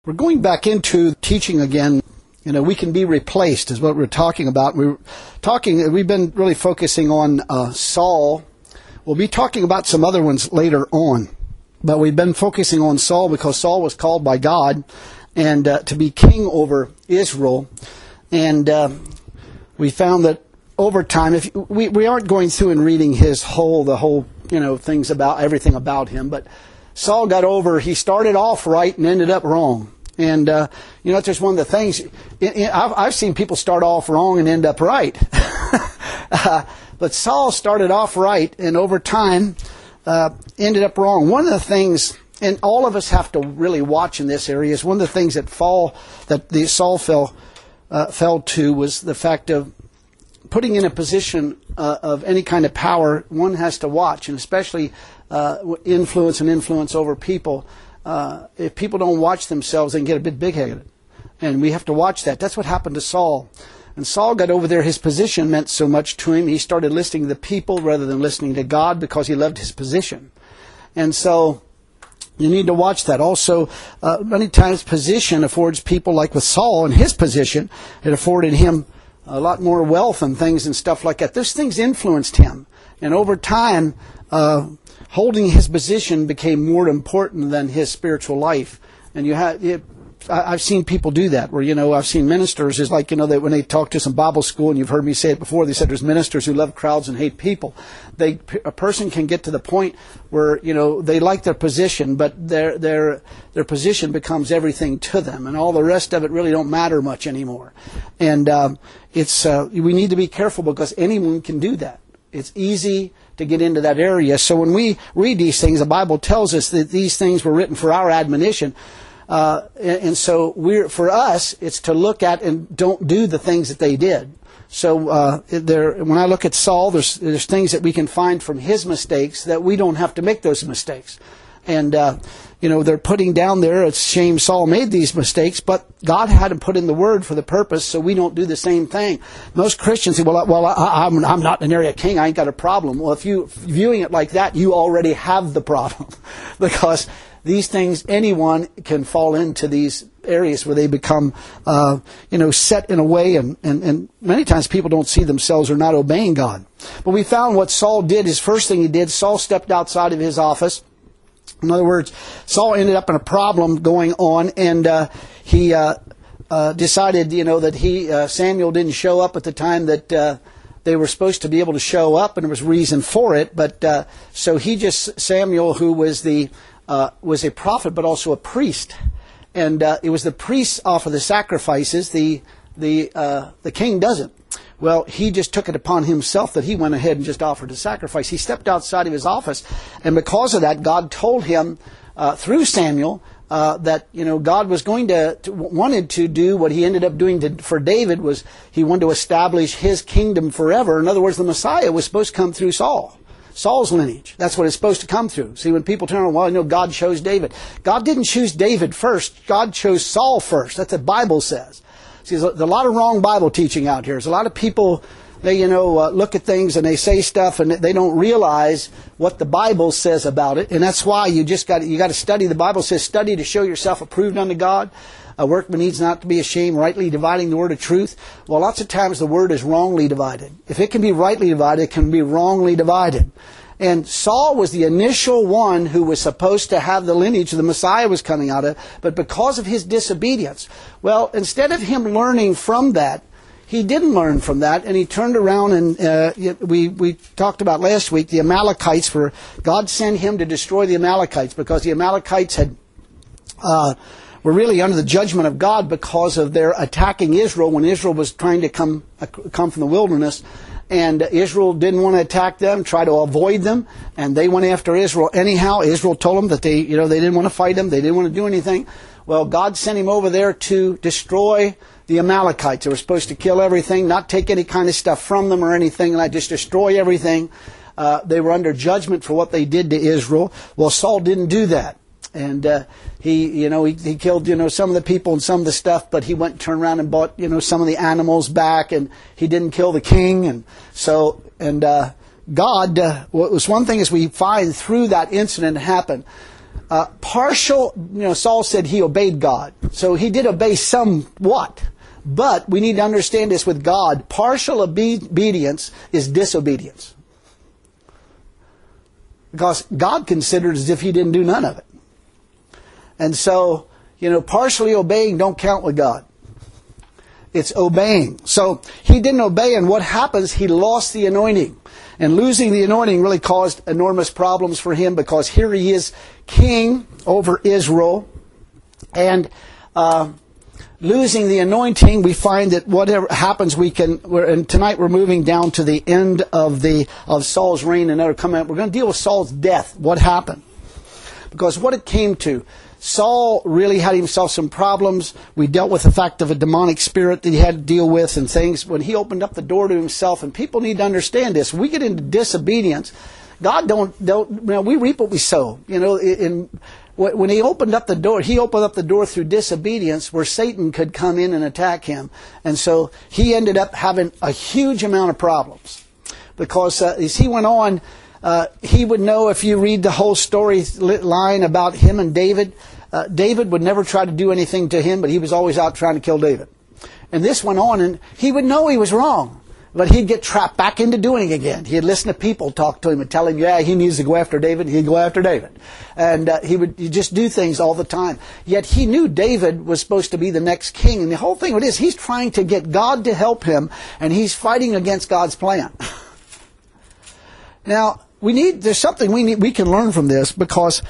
We're going back into teaching again. We can be replaced is what we're talking about. We've been really focusing on Saul. We'll be talking about some other ones later on. But we've been focusing on Saul because Saul was called by God and to be king over Israel. And we found that over time, if we aren't going through and reading the whole things about everything about him, but Saul he started off right and ended up wrong. And, it's just one of the things, I've seen people start off wrong and end up right. But Saul started off right and over time ended up wrong. One of the things, and all of us have to really watch in this area, is one of the things that Saul fell to was the fact of putting in a position of any kind of power. One has to watch, and especially influence over people. If people don't watch themselves, they can get a bit big-headed. And we have to watch that. That's what happened to Saul. And Saul got over there. His position meant so much to him. He started listening to the people rather than listening to God because he loved his position. And so you need to watch that. Also, many times position affords people, like with Saul and his position, it afforded him a lot more wealth and things and stuff like that. Those things influenced him. And over time, holding his position became more important than his spiritual life. And I've seen people do that, where, I've seen ministers, is like, that when they talk to some Bible school, and you've heard me say it before, they said there's ministers who love crowds and hate people. A person can get to the point where, they like their position, but their position becomes everything to them, and all the rest of it really don't matter much anymore. And we need to be careful because anyone can do that. It's easy to get into that area. So when we read these things, the Bible tells us that these things were written for our admonition. And so for us, it's to look at and don't do the things that they did. So when I look at Saul, there's things that we can find from his mistakes that we don't have to make those mistakes. And they're putting down there, it's a shame Saul made these mistakes, but God had him put in the Word for the purpose so we don't do the same thing. Most Christians say, I'm not an area king, I ain't got a problem. Well, if you're viewing it like that, you already have the problem. Because these things, anyone can fall into these areas where they become, set in a way, and many times people don't see themselves or not obeying God. But we found what Saul did, his first thing he did, Saul stepped outside of his office. In other words, Saul ended up in a problem going on, and he decided, that Samuel didn't show up at the time that they were supposed to be able to show up, and there was reason for it. But so Samuel, who was a prophet but also a priest, and it was the priests offer the sacrifices. The king doesn't. Well, he just took it upon himself that he went ahead and just offered a sacrifice. He stepped outside of his office, and because of that, God told him through Samuel that God was wanted to do what he ended up doing for David. Was he wanted to establish his kingdom forever? In other words, the Messiah was supposed to come through Saul's lineage. That's what it's supposed to come through. See, when people turn around, God chose David. God didn't choose David first. God chose Saul first. That's what the Bible says. See, there's a lot of wrong Bible teaching out here. There's a lot of people, they, look at things and they say stuff and they don't realize what the Bible says about it. And that's why you got to study. The Bible says, study to show yourself approved unto God. A workman needs not to be ashamed, rightly dividing the word of truth. Well, lots of times the word is wrongly divided. If it can be rightly divided, it can be wrongly divided. And Saul was the initial one who was supposed to have the lineage the Messiah was coming out of, but because of his disobedience, well, instead of him learning from that, he didn't learn from that, and he turned around and we talked about last week the Amalekites. God sent him to destroy the Amalekites because the Amalekites were really under the judgment of God because of their attacking Israel when Israel was trying to come from the wilderness. And Israel didn't want to attack them, try to avoid them, and they went after Israel anyhow. Israel told them that they didn't want to fight them, they didn't want to do anything. Well, God sent him over there to destroy the Amalekites. They were supposed to kill everything, not take any kind of stuff from them or anything, like just destroy everything. They were under judgment for what they did to Israel. Well, Saul didn't do that. And he killed some of the people and some of the stuff, but he went and turned around and bought some of the animals back, and he didn't kill the king. And so God was one thing as we find through that incident happen. Saul said he obeyed God. So he did obey somewhat. But we need to understand this with God. Partial obedience is disobedience. Because God considered as if he didn't do none of it. And so, partially obeying don't count with God. It's obeying. So he didn't obey, and what happens? He lost the anointing. And losing the anointing really caused enormous problems for him, because here he is king over Israel. And losing the anointing, we find that whatever happens, and tonight we're moving down to the end of Saul's reign, and we're going to deal with Saul's death. What happened? Because what it came to, Saul really had himself some problems. We dealt with the fact of a demonic spirit that he had to deal with and things. When he opened up the door to himself, and people need to understand this. We get into disobedience. God we reap what we sow. When he opened up the door through disobedience, where Satan could come in and attack him. And so he ended up having a huge amount of problems. Because as he went on, he would know, if you read the whole story line about him and David, David would never try to do anything to him, but he was always out trying to kill David. And this went on, and he would know he was wrong. But he'd get trapped back into doing it again. He'd listen to people talk to him and tell him, he needs to go after David. He'd go after David. And he'd just do things all the time. Yet he knew David was supposed to be the next king. And the whole thing with this, he's trying to get God to help him, and he's fighting against God's plan. Now, there's something we can learn from this, because,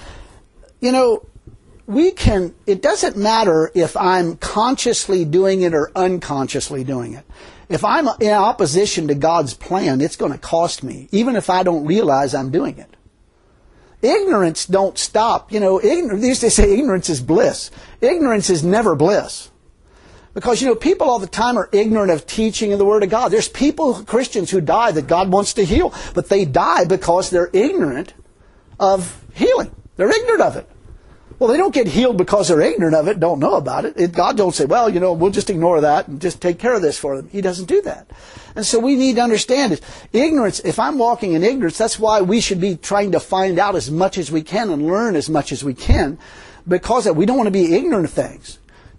it doesn't matter if I'm consciously doing it or unconsciously doing it. If I'm in opposition to God's plan, it's going to cost me, even if I don't realize I'm doing it. Ignorance don't stop. They used to say ignorance is bliss. Ignorance is never bliss. Because, people all the time are ignorant of teaching of the Word of God. There's Christians who die that God wants to heal, but they die because they're ignorant of healing. They're ignorant of it. Well, they don't get healed because they're ignorant of it, don't know about it. God don't say, we'll just ignore that and just take care of this for them. He doesn't do that. And so we need to understand it. Ignorance, if I'm walking in ignorance, that's why we should be trying to find out as much as we can and learn as much as we can, because we don't want to be ignorant of things.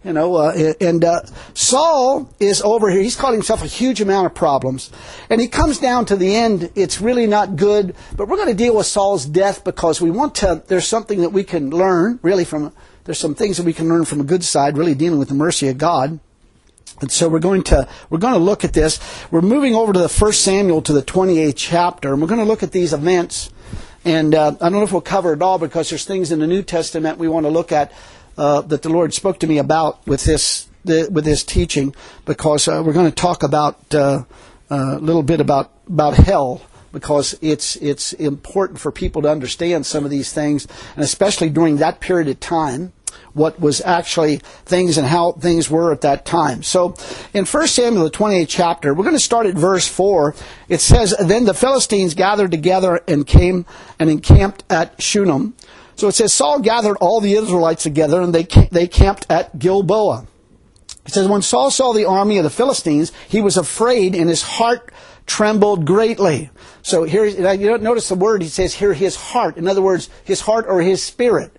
Saul is over here. He's caused himself a huge amount of problems. And he comes down to the end. It's really not good. But we're going to deal with Saul's death, because there's something that we can learn, there's some things that we can learn from a good side, really dealing with the mercy of God. And so we're going to look at this. We're moving over to the 1 Samuel, to the 28th chapter. And we're going to look at these events. And I don't know if we'll cover it all, because there's things in the New Testament we want to look at that the Lord spoke to me about with this teaching, because we're going to talk about a little bit about hell, because it's important for people to understand some of these things, and especially during that period of time, what was actually things and how things were at that time. So in 1 Samuel, the 28th chapter, we're going to start at verse 4. It says, "Then the Philistines gathered together and came and encamped at Shunem." So it says, Saul gathered all the Israelites together, and they camped at Gilboa. It says, when Saul saw the army of the Philistines, he was afraid, and his heart trembled greatly. So here, you notice the word, he says here, his heart. In other words, his heart or his spirit.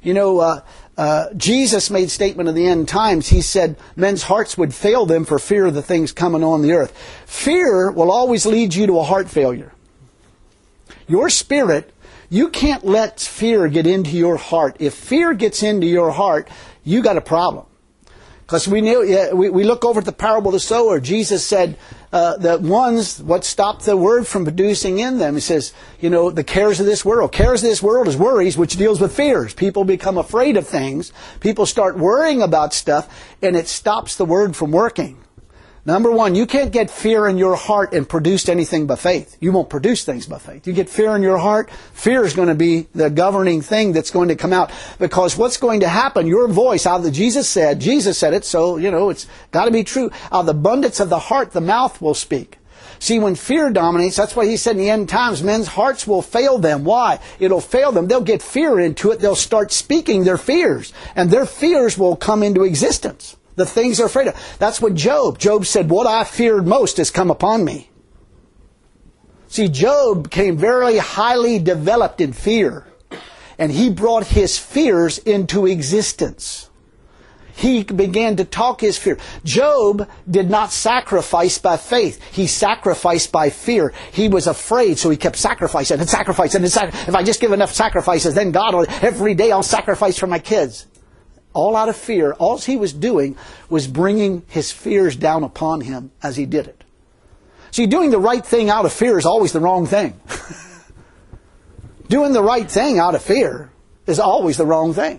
Jesus made statement of the end times. He said men's hearts would fail them for fear of the things coming on the earth. Fear will always lead you to a heart failure. Your spirit, you can't let fear get into your heart. If fear gets into your heart, you got a problem. Because we look over at the parable of the sower. Jesus said what stopped the word from producing in them. He says, the cares of this world. Cares of this world is worries, which deals with fears. People become afraid of things. People start worrying about stuff, and it stops the word from working. Number one, you can't get fear in your heart and produce anything by faith. You won't produce things by faith. You get fear in your heart, fear is going to be the governing thing that's going to come out. Because what's going to happen, your voice, Jesus said it, so, it's got to be true. Out of the abundance of the heart, the mouth will speak. See, when fear dominates, that's why he said in the end times, men's hearts will fail them. Why? It'll fail them. They'll get fear into it. They'll start speaking their fears. And their fears will come into existence. The things they're afraid of. That's what Job said, what I feared most has come upon me. See, Job became very highly developed in fear. And he brought his fears into existence. he began to talk his fear. Job did not sacrifice by faith. He sacrificed by fear. He was afraid, so he kept sacrificing and sacrificing and sacrificing. If I just give enough sacrifices, then God will, every day I'll sacrifice for my kids. All out of fear. All he was doing was bringing his fears down upon him as he did it. See, doing the right thing out of fear is always the wrong thing. Doing the right thing out of fear is always the wrong thing.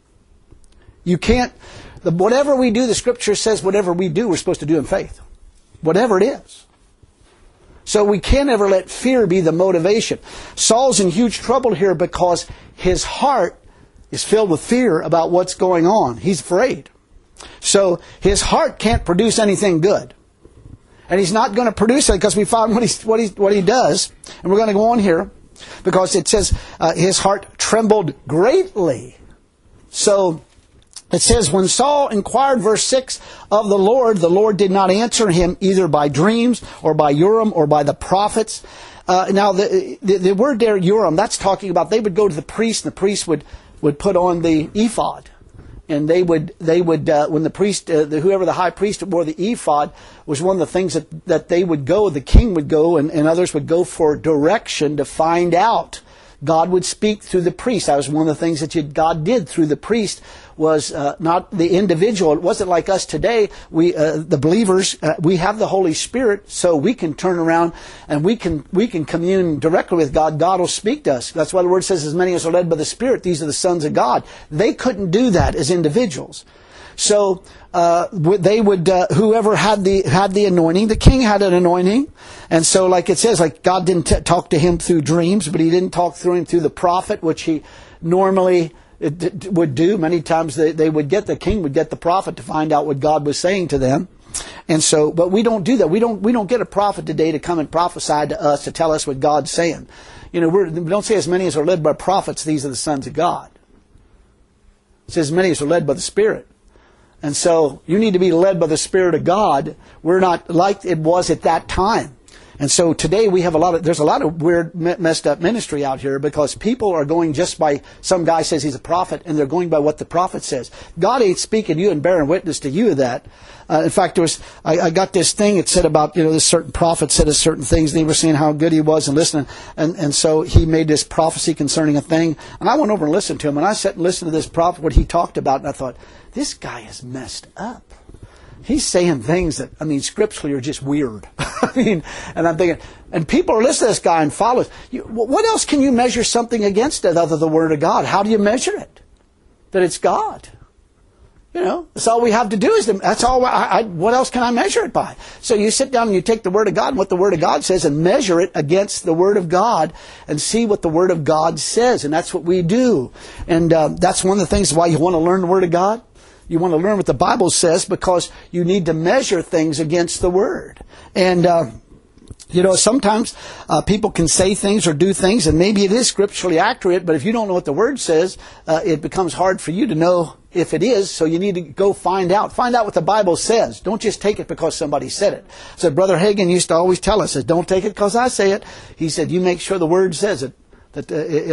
You can't, whatever we do, the Scripture says whatever we do, we're supposed to do in faith. Whatever it is. So we can't ever let fear be the motivation. Saul's in huge trouble here because his heart is filled with fear about what's going on. He's afraid. So his heart can't produce anything good. And he's not going to produce it because we found what he does. And we're going to go on here. Because it says his heart trembled greatly. So it says, when Saul inquired, verse 6, of the Lord did not answer him either by dreams or by Urim or by the prophets. Now the word there, Urim, that's talking about they would go to the priest, and the priest would put on the ephod. And they would when the priest, whoever the high priest wore the ephod, was one of the things that they would go, the king would go, and others would go for direction to find out. God would speak through the priest. That was one of the things that God did through the priest, was not the individual. It wasn't like us today. We, the believers, we have the Holy Spirit, so we can turn around and we can commune directly with God. God will speak to us. That's why the Word says, as many as are led by the Spirit, these are the sons of God. They couldn't do that as individuals. So they would, whoever had the anointing, the king had an anointing, and so like it says, like God didn't talk to him through dreams, but He didn't talk through him through the prophet, which He normally would do. Many times the king would get the prophet to find out what God was saying to them. And so, but we don't do that. We don't get a prophet today to come and prophesy to us, to tell us what God's saying. We don't say as many as are led by prophets, these are the sons of God. It says as many as are led by the Spirit. And so you need to be led by the Spirit of God. We're not like it was at that time. And so today we have there's a lot of weird, messed up ministry out here because people are going just by, some guy says he's a prophet and they're going by what the prophet says. God ain't speaking to you and bearing witness to you of that. In fact, I got this thing, it said about, this certain prophet said a certain things and they were saying how good he was and listening. And so he made this prophecy concerning a thing. And I went over and listened to him and I sat and listened to this prophet, what he talked about, and I thought, this guy is messed up. He's saying things that, scripturally are just weird. And I'm thinking, and people are listening to this guy and follow. What else can you measure something against it other than the Word of God? How do you measure it? That it's God. That's all we have to do that's all, what else can I measure it by? So you sit down and you take the Word of God and what the Word of God says and measure it against the Word of God and see what the Word of God says. And that's what we do. And that's one of the things why you want to learn the Word of God. You want to learn what the Bible says because you need to measure things against the Word. And, sometimes people can say things or do things and maybe it is scripturally accurate, but if you don't know what the Word says, it becomes hard for you to know if it is, so you need to go find out. Find out what the Bible says. Don't just take it because somebody said it. So Brother Hagin used to always tell us, don't take it because I say it. He said, you make sure the Word says it. That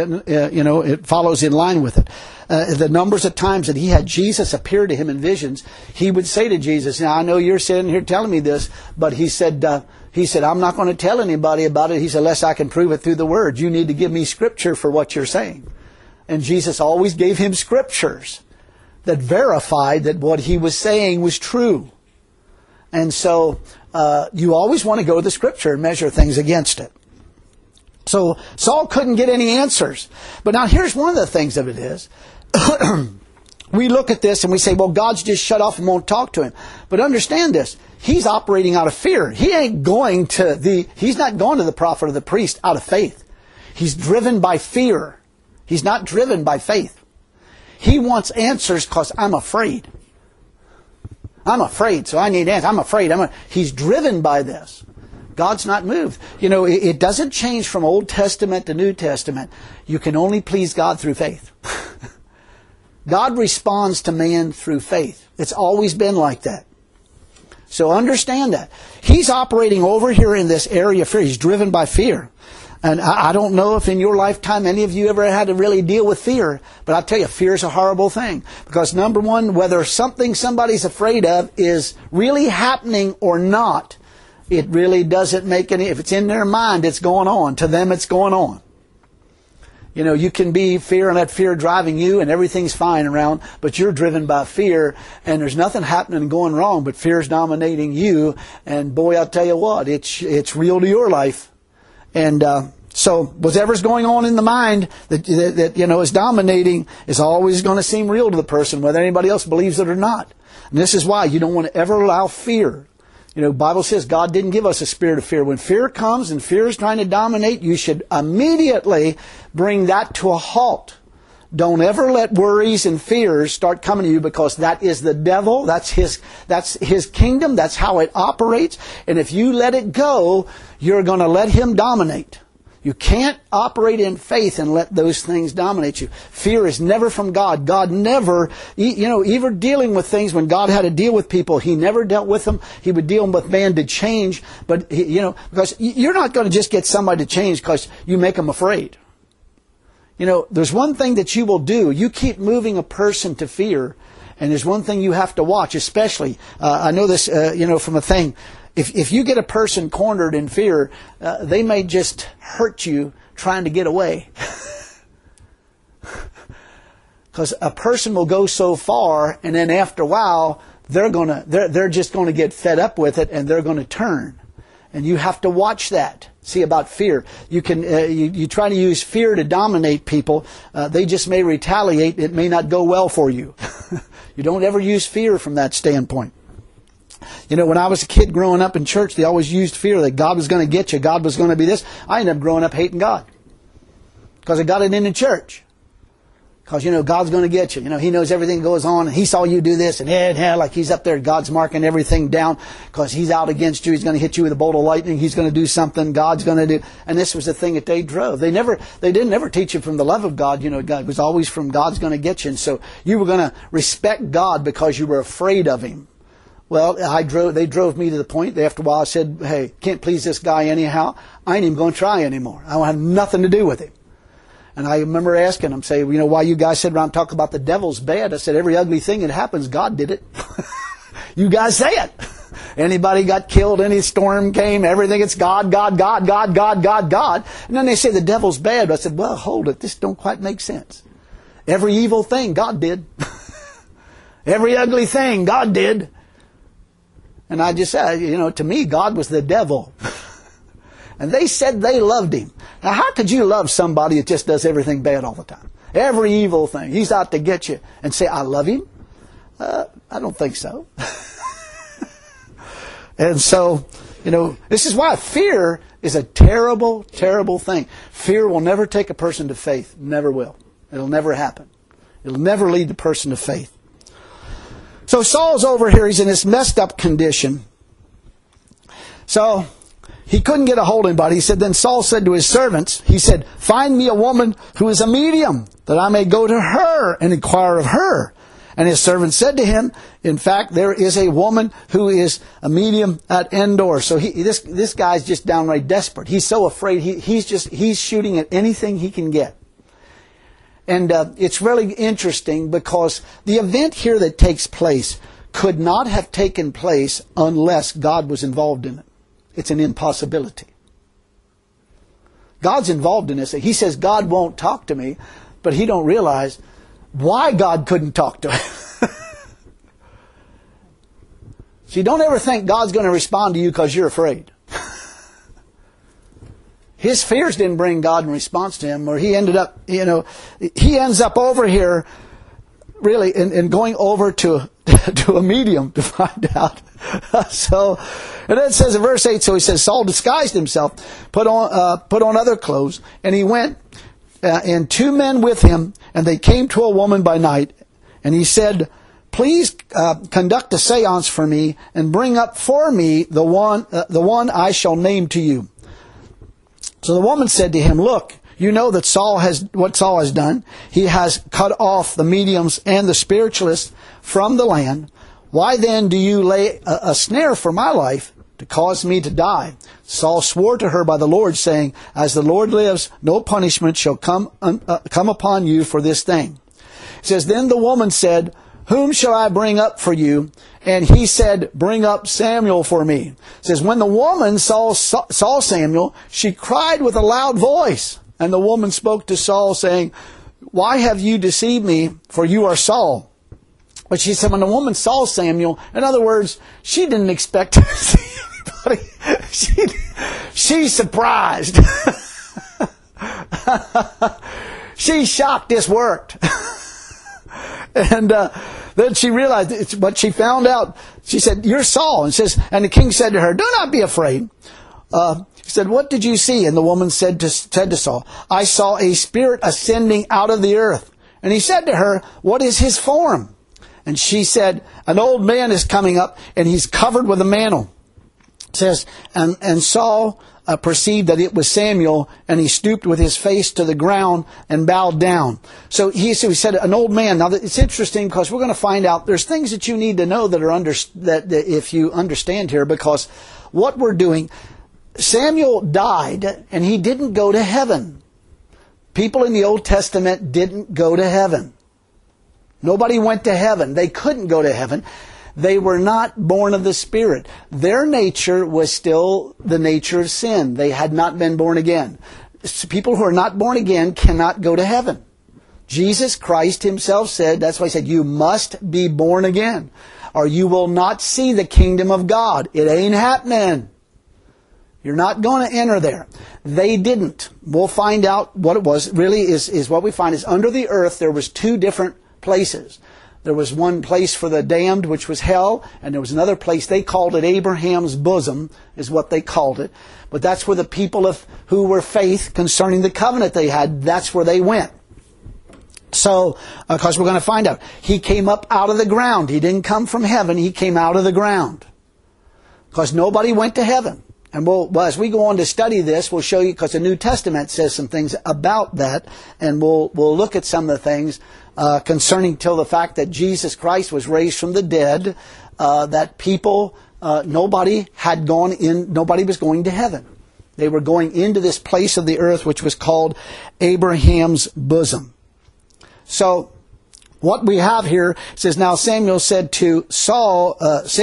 it follows in line with it. The numbers of times that he had Jesus appear to him in visions, he would say to Jesus, "Now I know you're sitting here telling me this, but he said, I'm not going to tell anybody about it. He said, unless I can prove it through the Word. You need to give me Scripture for what you're saying." And Jesus always gave him Scriptures that verified that what he was saying was true. And so you always want to go to the Scripture and measure things against it. So Saul couldn't get any answers. But now here's one of the things of it is, we look at this and we say, well, God's just shut off and won't talk to him. But understand this, he's operating out of fear. He's not going to the prophet or the priest out of faith. He's driven by fear. He's not driven by faith. He wants answers because I'm afraid. I'm afraid, so I need answers. I'm afraid. He's driven by this. God's not moved. It doesn't change from Old Testament to New Testament. You can only please God through faith. God responds to man through faith. It's always been like that. So understand that. He's operating over here in this area of fear. He's driven by fear. And I don't know if in your lifetime any of you ever had to really deal with fear. But I tell you, fear is a horrible thing. Because number one, whether something somebody's afraid of is really happening or not, it really doesn't make any... If it's in their mind, it's going on. To them, it's going on. You know, you can be fear and let fear driving you and everything's fine around, but you're driven by fear and there's nothing happening and going wrong, but fear's dominating you. And boy, I'll tell you what, it's real to your life. And so whatever's going on in the mind that is dominating is always going to seem real to the person, whether anybody else believes it or not. And this is why you don't want to ever allow fear. You know, the Bible says God didn't give us a spirit of fear. When fear comes and fear is trying to dominate, you should immediately bring that to a halt. Don't ever let worries and fears start coming to you, because that is the devil. That's his kingdom. That's how it operates. And if you let it go, you're going to let him dominate. You can't operate in faith and let those things dominate you. Fear is never from God. God never, even dealing with things when God had to deal with people, He never dealt with them. He would deal with man to change. But, because you're not going to just get somebody to change because you make them afraid. You know, there's one thing that you will do. You keep moving a person to fear, and there's one thing you have to watch, especially. I know this, from a thing. If you get a person cornered in fear, they may just hurt you trying to get away. Because a person will go so far, and then after a while, they're just going to get fed up with it, and they're going to turn. And you have to watch that. See about fear. You can you try to use fear to dominate people. They just may retaliate. It may not go well for you. You don't ever use fear from that standpoint. You know, when I was a kid growing up in church, they always used fear that God was going to get you. God was going to be this. I ended up growing up hating God. Because I got it in the church. Because, God's going to get you. He knows everything that goes on. And He saw you do this. And like He's up there. God's marking everything down. Because He's out against you. He's going to hit you with a bolt of lightning. He's going to do something. God's going to do. And this was the thing that they drove. They didn't ever teach you from the love of God. God was always from God's going to get you. And so you were going to respect God because you were afraid of Him. Well, they drove me to the point that after a while I said, hey, can't please this guy anyhow. I ain't even going to try anymore. I don't have nothing to do with him. And I remember asking him, say, why you guys sit around talking about the devil's bad? I said, every ugly thing that happens, God did it. You guys say it. Anybody got killed, any storm came, everything, it's God, God, God, God, God, God, God. And then they say the devil's bad. I said, well, hold it. This don't quite make sense. Every evil thing, God did. Every ugly thing, God did. And I just said, to me, God was the devil. And they said they loved Him. Now, how could you love somebody that just does everything bad all the time? Every evil thing. He's out to get you. And say, I love Him? I don't think so. And so, this is why fear is a terrible, terrible thing. Fear will never take a person to faith. Never will. It'll never happen. It'll never lead the person to faith. So Saul's over here. He's in this messed up condition. So he couldn't get a hold of anybody. He said, then Saul said to his servants, he said, find me a woman who is a medium, that I may go to her and inquire of her. And his servant said to him, in fact, there is a woman who is a medium at Endor. So this guy's just downright desperate. He's so afraid. He's shooting at anything he can get. And it's really interesting because the event here that takes place could not have taken place unless God was involved in it. It's an impossibility. God's involved in this. He says God won't talk to me, but he don't realize why God couldn't talk to him. See, don't ever think God's going to respond to you because you're afraid. His fears didn't bring God in response to him, or he ended up, he ends up over here, really, and going over to a medium to find out. And then it says in verse 8, so he says, Saul disguised himself, put on other clothes, and he went, and 2 men with him, and they came to a woman by night, and he said, please conduct a seance for me, and bring up for me the one I shall name to you. So the woman said to him, look, you know that what Saul has done. He has cut off the mediums and the spiritualists from the land. Why then do you lay a snare for my life to cause me to die. Saul swore to her by the Lord, saying, As the Lord lives, no punishment shall come upon you for this thing. It says, Then the woman said, Whom shall I bring up for you? And he said, Bring up Samuel for me. It says, When the woman saw Samuel, she cried with a loud voice. And the woman spoke to Saul, saying, Why have you deceived me? For you are Saul. But she said, when the woman saw Samuel, in other words, she didn't expect to see anybody. She's surprised. She's shocked this worked. And then she realized, but she found out, she said, You're Saul. And the king said to her, Do not be afraid. He said, What did you see? And the woman said to Saul, I saw a spirit ascending out of the earth. And he said to her, What is his form? And she said, An old man is coming up, and he's covered with a mantle. It says, and Saul perceived that it was Samuel, and he stooped with his face to the ground and bowed down. So he said, an old man. Now, it's interesting because we're going to find out there's things that you need to know that if you understand here, because what we're doing, Samuel died, and he didn't go to heaven. People in the Old Testament didn't go to heaven. Nobody went to heaven. They couldn't go to heaven. They were not born of the Spirit. Their nature was still the nature of sin. They had not been born again. People who are not born again cannot go to heaven. Jesus Christ himself said, that's why he said, you must be born again, or you will not see the kingdom of God. It ain't happening. You're not going to enter there. They didn't. We'll find out what it was. Really is what we find is under the earth there was two different places. There was one place for the damned, which was hell, and there was another place, they called it Abraham's bosom, is what they called it. But that's where the people who were faith concerning the covenant they had, that's where they went. So, because we're going to find out, he came up out of the ground. He didn't come from heaven, he came out of the ground. Because nobody went to heaven. And as we go on to study this, we'll show you, because the New Testament says some things about that, and we'll look at some of the things concerning till the fact that Jesus Christ was raised from the dead, that people, nobody was going to heaven. They were going into this place of the earth which was called Abraham's bosom. So, what we have here says, now Samuel said to Saul,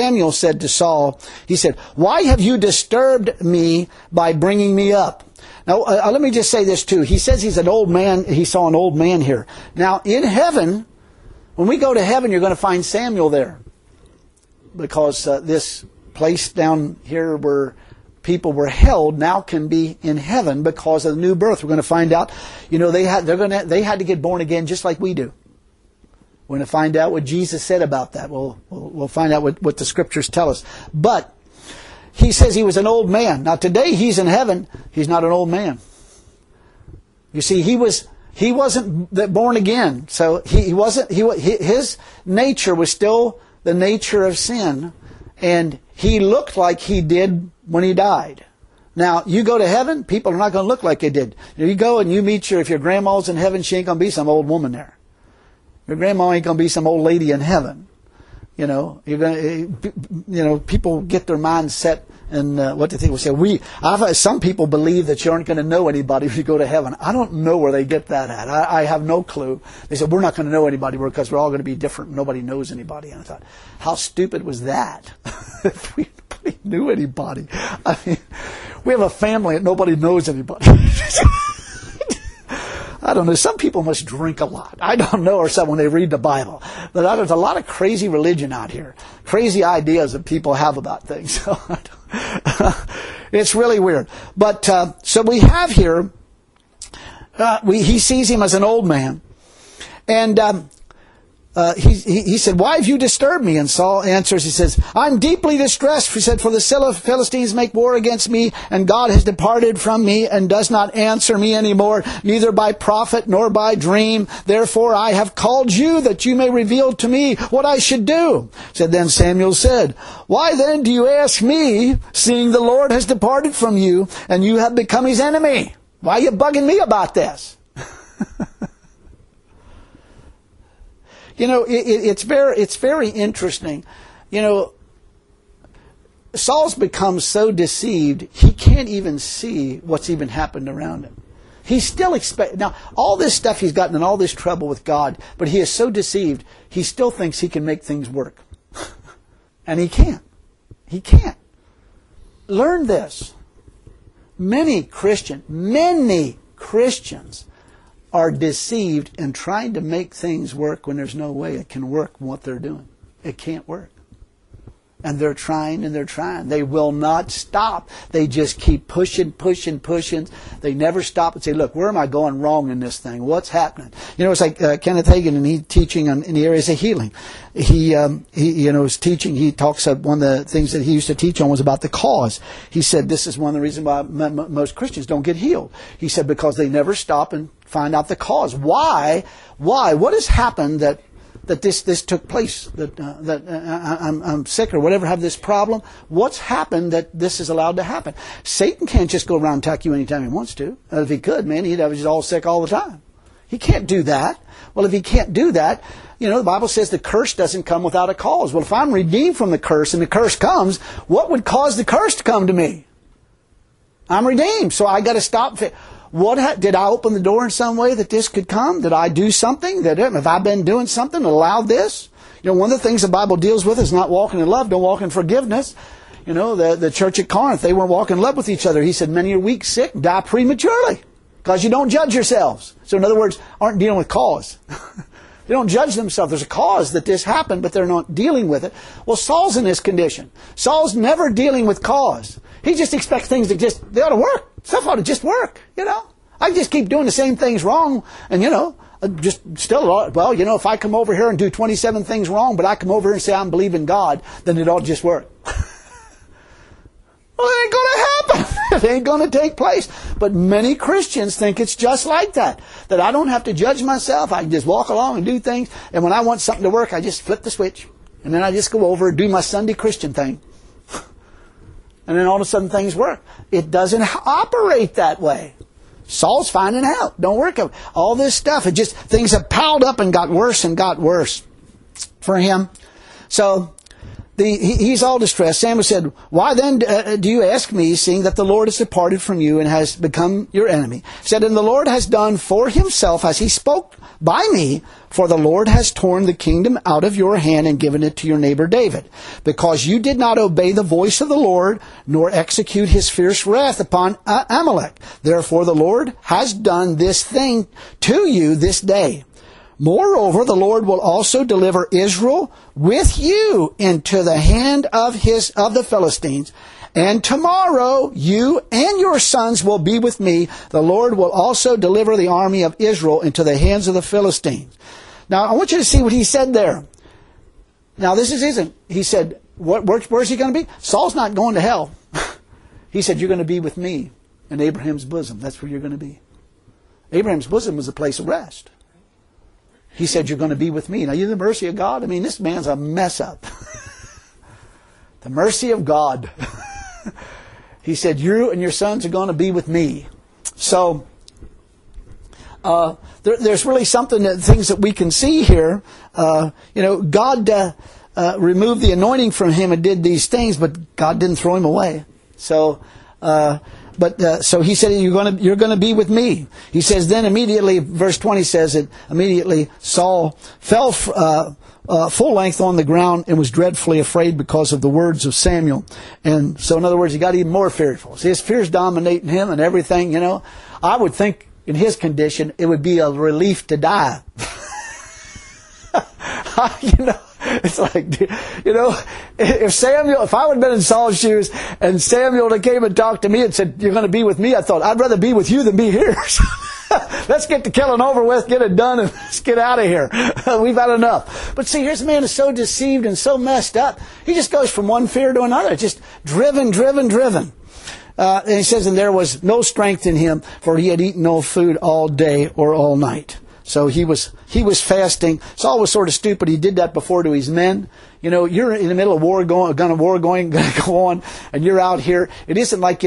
he said, Why have you disturbed me by bringing me up? Now, let me just say this too. He says he's an old man. He saw an old man here. Now, in heaven, when we go to heaven, you're going to find Samuel there. Because this place down here where people were held now can be in heaven because of the new birth. We're going to find out, they had to get born again just like we do. We're going to find out what Jesus said about that. We'll find out what the Scriptures tell us. But he says he was an old man. Now today he's in heaven. He's not an old man. You see, he wasn't born again. So his nature was still the nature of sin, and he looked like he did when he died. Now, you go to heaven, people are not going to look like they did. You go and you meet if your grandma's in heaven, she ain't going to be some old woman there. Your grandma ain't going to be some old lady in heaven. You're going to, people get their minds set and what they think. Will say, some people believe that you aren't going to know anybody if you go to heaven. I don't know where they get that at. I have no clue. They said, we're not going to know anybody because we're all going to be different. Nobody knows anybody. And I thought, how stupid was that? If we knew anybody. I mean, we have a family and nobody knows anybody. I don't know. Some people must drink a lot. I don't know, or some when they read the Bible. But there's a lot of crazy religion out here. Crazy ideas that people have about things. So it's really weird. But so we have here, he sees him as an old man. And he said, Why have you disturbed me? And Saul answers, he says, I'm deeply distressed. He said, For the Philistines make war against me, and God has departed from me and does not answer me anymore, neither by prophet nor by dream. Therefore I have called you that you may reveal to me what I should do. Then Samuel said, Why then do you ask me, seeing the Lord has departed from you, and you have become his enemy? Why are you bugging me about this? It's very interesting. Saul's become so deceived, he can't even see what's even happened around him. He's still now, all this stuff he's gotten in all this trouble with God, but he is so deceived, he still thinks he can make things work. And he can't. He can't. Learn this. Many Christians are deceived in trying to make things work when there's no way it can work what they're doing. It can't work. And they're trying and they're trying. They will not stop. They just keep pushing. They never stop and say, look, where am I going wrong in this thing? What's happening? You know, it's like Kenneth Hagin, and he's teaching in the areas of healing. He is teaching. He talks about one of the things that he used to teach on was about the cause. He said this is one of the reasons why most Christians don't get healed. He said because they never stop and find out the cause. Why? What has happened that this took place, that I'm sick or whatever, have this problem? What's happened that this is allowed to happen? Satan can't just go around and attack you anytime he wants to. If he could, man, he'd have just all sick all the time. He can't do that. Well, if he can't do that, you know, the Bible says the curse doesn't come without a cause. Well, if I'm redeemed from the curse and the curse comes, what would cause the curse to come to me? I'm redeemed, so I got to stop. Did I open the door in some way that this could come? Did I do something? Have I been doing something that allowed this? You know, one of the things the Bible deals with is not walking in love, don't walk in forgiveness. You know, the church at Corinth, they weren't walking in love with each other. He said, many are weak, sick, die prematurely because you don't judge yourselves. So in other words, aren't dealing with cause. They don't judge themselves. There's a cause that this happened, but they're not dealing with it. Well, Saul's in this condition. Saul's never dealing with cause. He just expects things they ought to work. Stuff ought to just work, you know. I just keep doing the same things wrong, and, you know, just still, well, you know, if I come over here and do 27 things wrong, but I come over here and say I'm believing God, then it ought to just work. Well, it ain't going to happen. It ain't going to take place. But many Christians think it's just like that. That I don't have to judge myself. I can just walk along and do things. And when I want something to work, I just flip the switch. And then I just go over and do my Sunday Christian thing. And then all of a sudden things work. It doesn't operate that way. Saul's finding out. Don't work. All this stuff, things have piled up and got worse for him. So he's all distressed. Samuel said, why then do you ask me, seeing that the Lord has departed from you and has become your enemy? He said, and the Lord has done for himself as he spoke by me, for the Lord has torn the kingdom out of your hand and given it to your neighbor David, because you did not obey the voice of the Lord, nor execute his fierce wrath upon Amalek. Therefore the Lord has done this thing to you this day. Moreover, the Lord will also deliver Israel with you into the hand of the Philistines. And tomorrow you and your sons will be with me. The Lord will also deliver the army of Israel into the hands of the Philistines. Now, I want you to see what he said there. Now, he said, where's he going to be? Saul's not going to hell. He said, you're going to be with me in Abraham's bosom. That's where you're going to be. Abraham's bosom was a place of rest. He said, you're going to be with me. Now, you the mercy of God? I mean, this man's a mess up. The mercy of God. He said, you and your sons are going to be with me. So, there's really things that we can see here. God removed the anointing from him and did these things, but God didn't throw him away. So, so he said, you're going to be with me. He says, then immediately, verse 20 says that immediately Saul fell full length on the ground and was dreadfully afraid because of the words of Samuel. And so, in other words, he got even more fearful. See, his fear's dominating him and everything, you know. I would think in his condition, it would be a relief to die. It's like, if I would have been in Saul's shoes and Samuel came and talked to me and said, you're going to be with me, I thought, I'd rather be with you than be here. Let's get the killing over with, get it done, and let's get out of here. We've had enough. But see, here's a man who's so deceived and so messed up. He just goes from one fear to another, just driven. And he says, and there was no strength in him, for he had eaten no food all day or all night. So he was fasting. Saul was sort of stupid. He did that before to his men. You know, you're in the middle of war going to go on, and you're out here. It isn't like,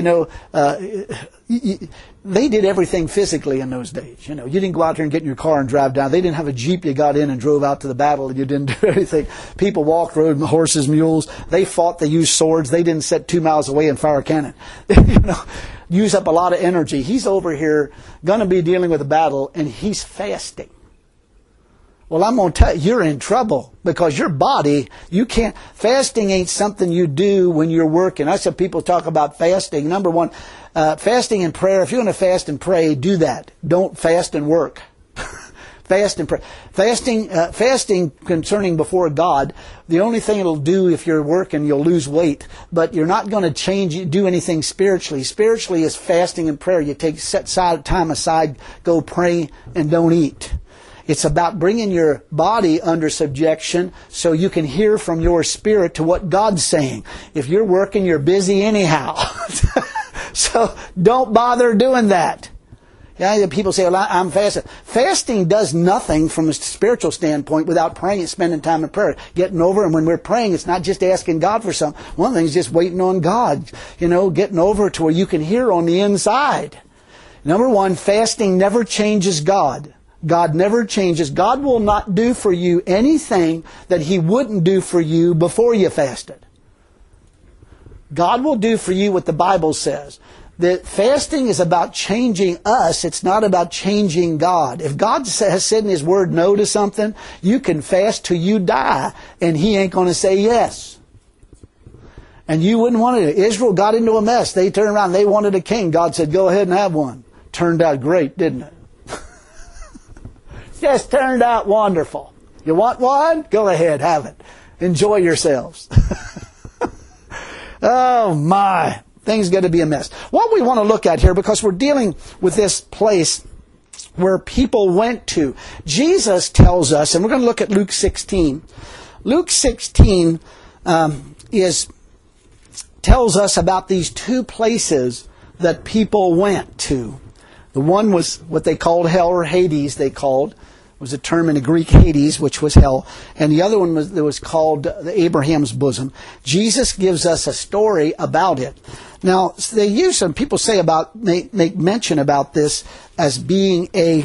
they did everything physically in those days. You know, you didn't go out there and get in your car and drive down. They didn't have a Jeep you got in and drove out to the battle and you didn't do anything. People walked, rode horses, mules. They fought, they used swords. They didn't sit 2 miles away and fire a cannon. Use up a lot of energy. He's over here going to be dealing with a battle, and he's fasting. Well, I'm going to tell you, you're in trouble because your body, you can't, fasting ain't something you do when you're working. I said people talk about fasting. Number one, fasting and prayer. If you're going to fast and pray, do that. Don't fast and work. Fast and pray. Fasting concerning before God, the only thing it'll do if you're working, you'll lose weight. But you're not going to do anything spiritually. Spiritually is fasting and prayer. You set time aside, go pray, and don't eat. It's about bringing your body under subjection so you can hear from your spirit to what God's saying. If you're working, you're busy anyhow. So don't bother doing that. Yeah, people say, well, I'm fasting. Fasting does nothing from a spiritual standpoint without praying and spending time in prayer. Getting over, and when we're praying, it's not just asking God for something. One thing is just waiting on God. Getting over to where you can hear on the inside. Number one, fasting never changes God. God never changes. God will not do for you anything that He wouldn't do for you before you fasted. God will do for you what the Bible says. That fasting is about changing us. It's not about changing God. If God has said in His Word no to something, you can fast till you die, and He ain't going to say yes. And you wouldn't want it. Israel got into a mess. They turned around. They wanted a king. God said, go ahead and have one. Turned out great, didn't it? Just turned out wonderful. You want one? Go ahead, have it. Enjoy yourselves. Oh my. Things got to be a mess. What we want to look at here, because we're dealing with this place where people went to. Jesus tells us, and we're going to look at Luke 16. Luke 16 tells us about these two places that people went to. The one was what they called hell, or Hades they called. It was a term in the Greek, Hades, which was hell. And the other one was called the Abraham's bosom. Jesus gives us a story about it. Now, they use some people say make mention about this as being a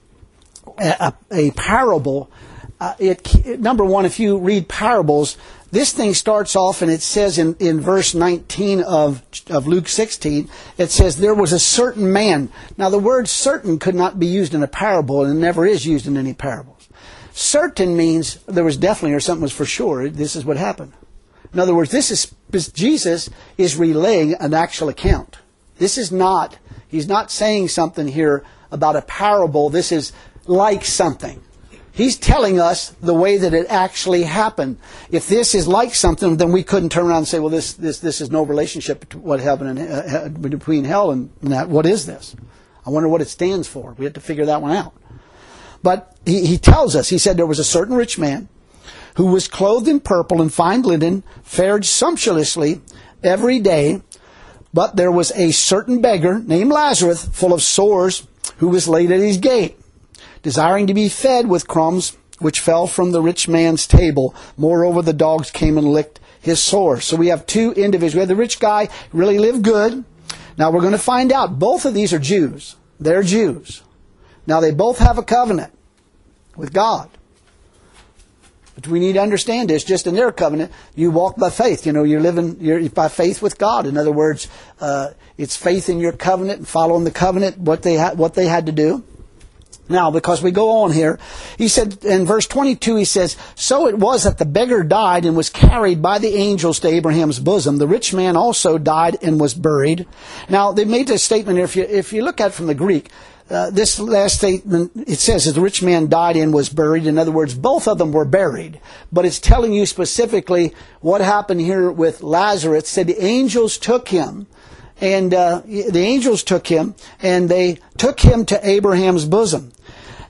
parable. Number one, if you read parables, this thing starts off and it says in verse 19 of Luke 16, it says, there was a certain man. Now the word certain could not be used in a parable, and it never is used in any parables. Certain means there was definitely, or something was for sure, this is what happened. In other words, Jesus is relaying an actual account. He's not saying something here about a parable. This is like something. He's telling us the way that it actually happened. If this is like something, then we couldn't turn around and say, well, this is no relationship to what happened between hell and that. What is this? I wonder what it stands for. We have to figure that one out. But he tells us, he said there was a certain rich man who was clothed in purple and fine linen, fared sumptuously every day. But there was a certain beggar named Lazarus, full of sores, who was laid at his gate, desiring to be fed with crumbs which fell from the rich man's table. Moreover, the dogs came and licked his sores. So we have two individuals. We have the rich guy who really lived good. Now we're going to find out both of these are Jews. They're Jews. Now they both have a covenant with God. But we need to understand this. Just in their covenant, you walk by faith. You're by faith with God. In other words, it's faith in your covenant and following the covenant, what they had to do. Now, because we go on here, he said in verse 22, he says, so it was that the beggar died and was carried by the angels to Abraham's bosom. The rich man also died and was buried. Now, they made this statement, if you look at it from the Greek, this last statement, it says that the rich man died and was buried. In other words, both of them were buried. But it's telling you specifically what happened here with Lazarus. It said the angels took him. And the angels took him, and they took him to Abraham's bosom.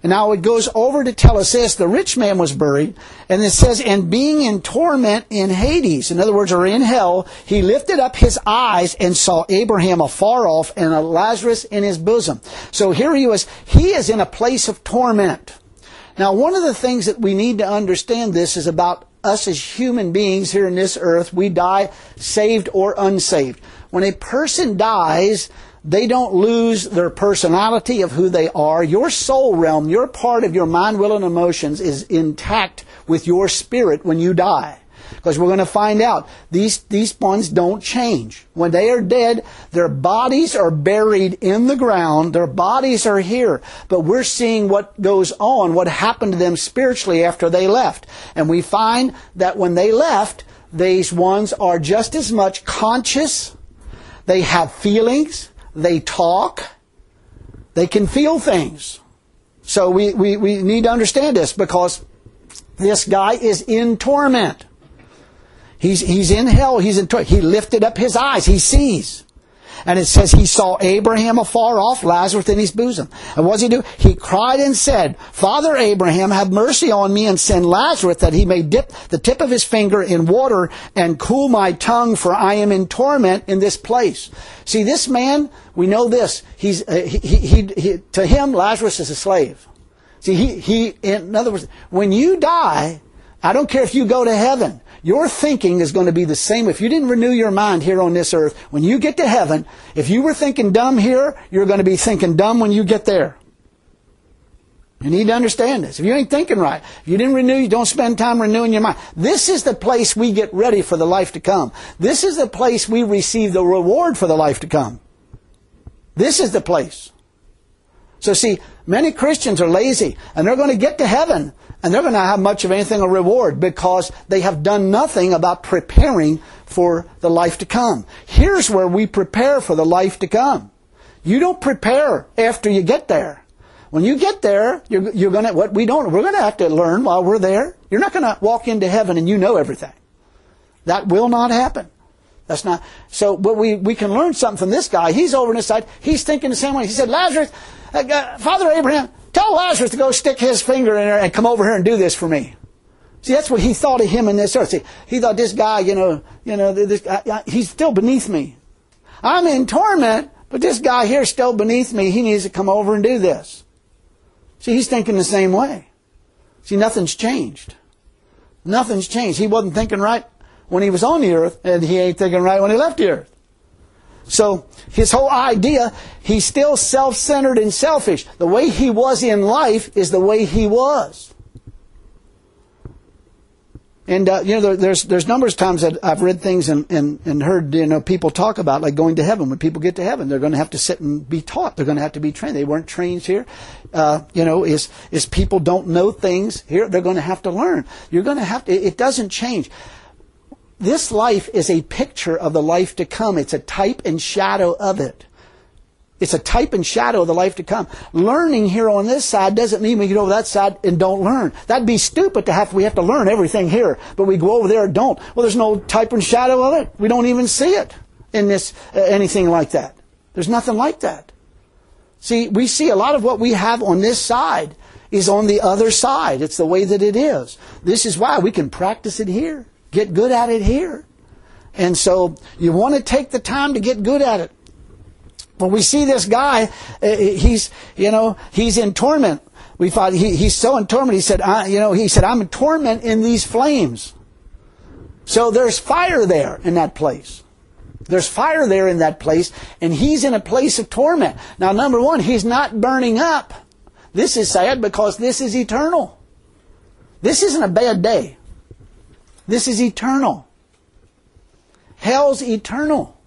And now it goes over to tell us this, the rich man was buried, and it says, and being in torment in Hades, in other words, or in hell, he lifted up his eyes and saw Abraham afar off and Lazarus in his bosom. So here he is in a place of torment. Now, one of the things that we need to understand this is about us as human beings here in this earth. We die saved or unsaved. When a person dies, they don't lose their personality of who they are. Your soul realm, your part of your mind, will, and emotions is intact with your spirit when you die. Because we're going to find out, these ones don't change. When they are dead, their bodies are buried in the ground. Their bodies are here. But we're seeing what goes on, what happened to them spiritually after they left. And we find that when they left, these ones are just as much conscious. They have feelings. They talk. They can feel things. So we need to understand this, because this guy is in torment. He's in hell. He's in torment. He lifted up his eyes. He sees. And it says he saw Abraham afar off, Lazarus in his bosom. And what does he do? He cried and said, Father Abraham, have mercy on me and send Lazarus that he may dip the tip of his finger in water and cool my tongue, for I am in torment in this place. See, this man, we know this. To him, Lazarus is a slave. See, in other words, when you die, I don't care if you go to heaven. Your thinking is going to be the same. If you didn't renew your mind here on this earth, when you get to heaven, if you were thinking dumb here, you're going to be thinking dumb when you get there. You need to understand this. If you ain't thinking right, if you didn't renew, you don't spend time renewing your mind. This is the place we get ready for the life to come. This is the place we receive the reward for the life to come. This is the place. So see, many Christians are lazy, and they're going to get to heaven, and they're going to have much of anything a reward, because they have done nothing about preparing for the life to come. Here's where we prepare for the life to come. You don't prepare after you get there. When you get there, we're going to have to learn while we're there. You're not going to walk into heaven and you know everything. That will not happen. That's not. So, but we can learn something from this guy. He's over on his side. He's thinking the same way. He said, Lazarus, Father Abraham, tell Lazarus to go stick his finger in there and come over here and do this for me. See, that's what he thought of him in this earth. See, he thought this guy, this guy, he's still beneath me. I'm in torment, but this guy here is still beneath me. He needs to come over and do this. See, he's thinking the same way. See, nothing's changed. Nothing's changed. He wasn't thinking right when he was on the earth, and he ain't thinking right when he left the earth. So, his whole idea, he's still self-centered and selfish. The way he was in life is the way he was. And, there's numerous times that I've read things and heard, people talk about, like going to heaven. When people get to heaven, they're going to have to sit and be taught. They're going to have to be trained. They weren't trained here. Is people don't know things here, they're going to have to learn. You're going to have to, it doesn't change. This life is a picture of the life to come. It's a type and shadow of it. It's a type and shadow of the life to come. Learning here on this side doesn't mean we get over that side and don't learn. That'd be stupid we have to learn everything here, but we go over there and don't. Well, there's no type and shadow of it. We don't even see it in this anything like that. There's nothing like that. See, we see a lot of what we have on this side is on the other side. It's the way that it is. This is why we can practice it here. Get good at it here. And so you want to take the time to get good at it. When we see this guy, he's in torment. We thought he's so in torment. He said, I'm in torment in these flames. So there's fire there in that place. There's fire there in that place, and he's in a place of torment. Now, number one, he's not burning up. This is sad because this is eternal. This isn't a bad day. This is eternal. Hell's eternal.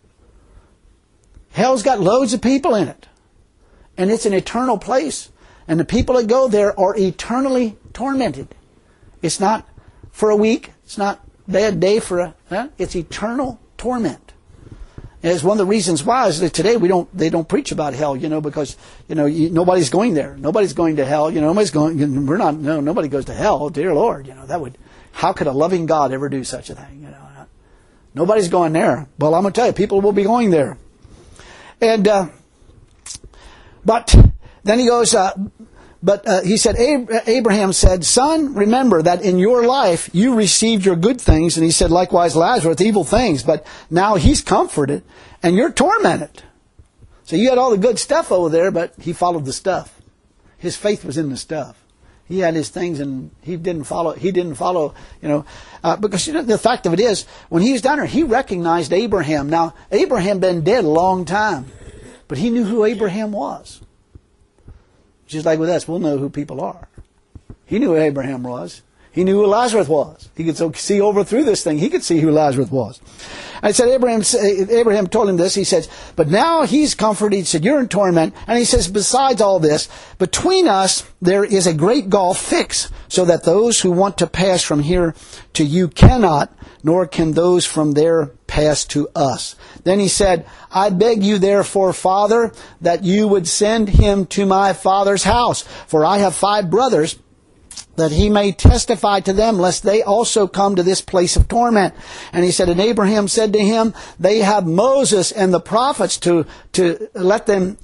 Hell's got loads of people in it. And it's an eternal place. And the people that go there are eternally tormented. It's not for a week. It's not a bad day it's eternal torment. And it's one of the reasons why is that today they don't preach about hell, because, nobody's going there. Nobody's going to hell. Nobody goes to hell. Dear Lord, how could a loving God ever do such a thing? Nobody's going there. Well, I'm going to tell you, people will be going there. And, but then he goes, But he said, Abraham said, son, remember that in your life you received your good things. And he said, likewise Lazarus, evil things. But now he's comforted and you're tormented. So you had all the good stuff over there, but he followed the stuff. His faith was in the stuff. He had his things and he didn't follow, because the fact of it is, when he was down there, he recognized Abraham. Now, Abraham been dead a long time, but he knew who Abraham was. Just like with us, we'll know who people are. He knew who Abraham was. He knew who Lazarus was. He could see over through this thing. He could see who Lazarus was. I said, Abraham told him this. He says, but now he's comforted. He said, you're in torment. And he says, besides all this, between us there is a great gulf fixed, so that those who want to pass from here to you cannot, nor can those from there pass to us. Then he said, I beg you therefore, Father, that you would send him to my father's house, for I have 5 brothers, that he may testify to them, lest they also come to this place of torment. And he said, and Abraham said to him, they have Moses and the prophets to let them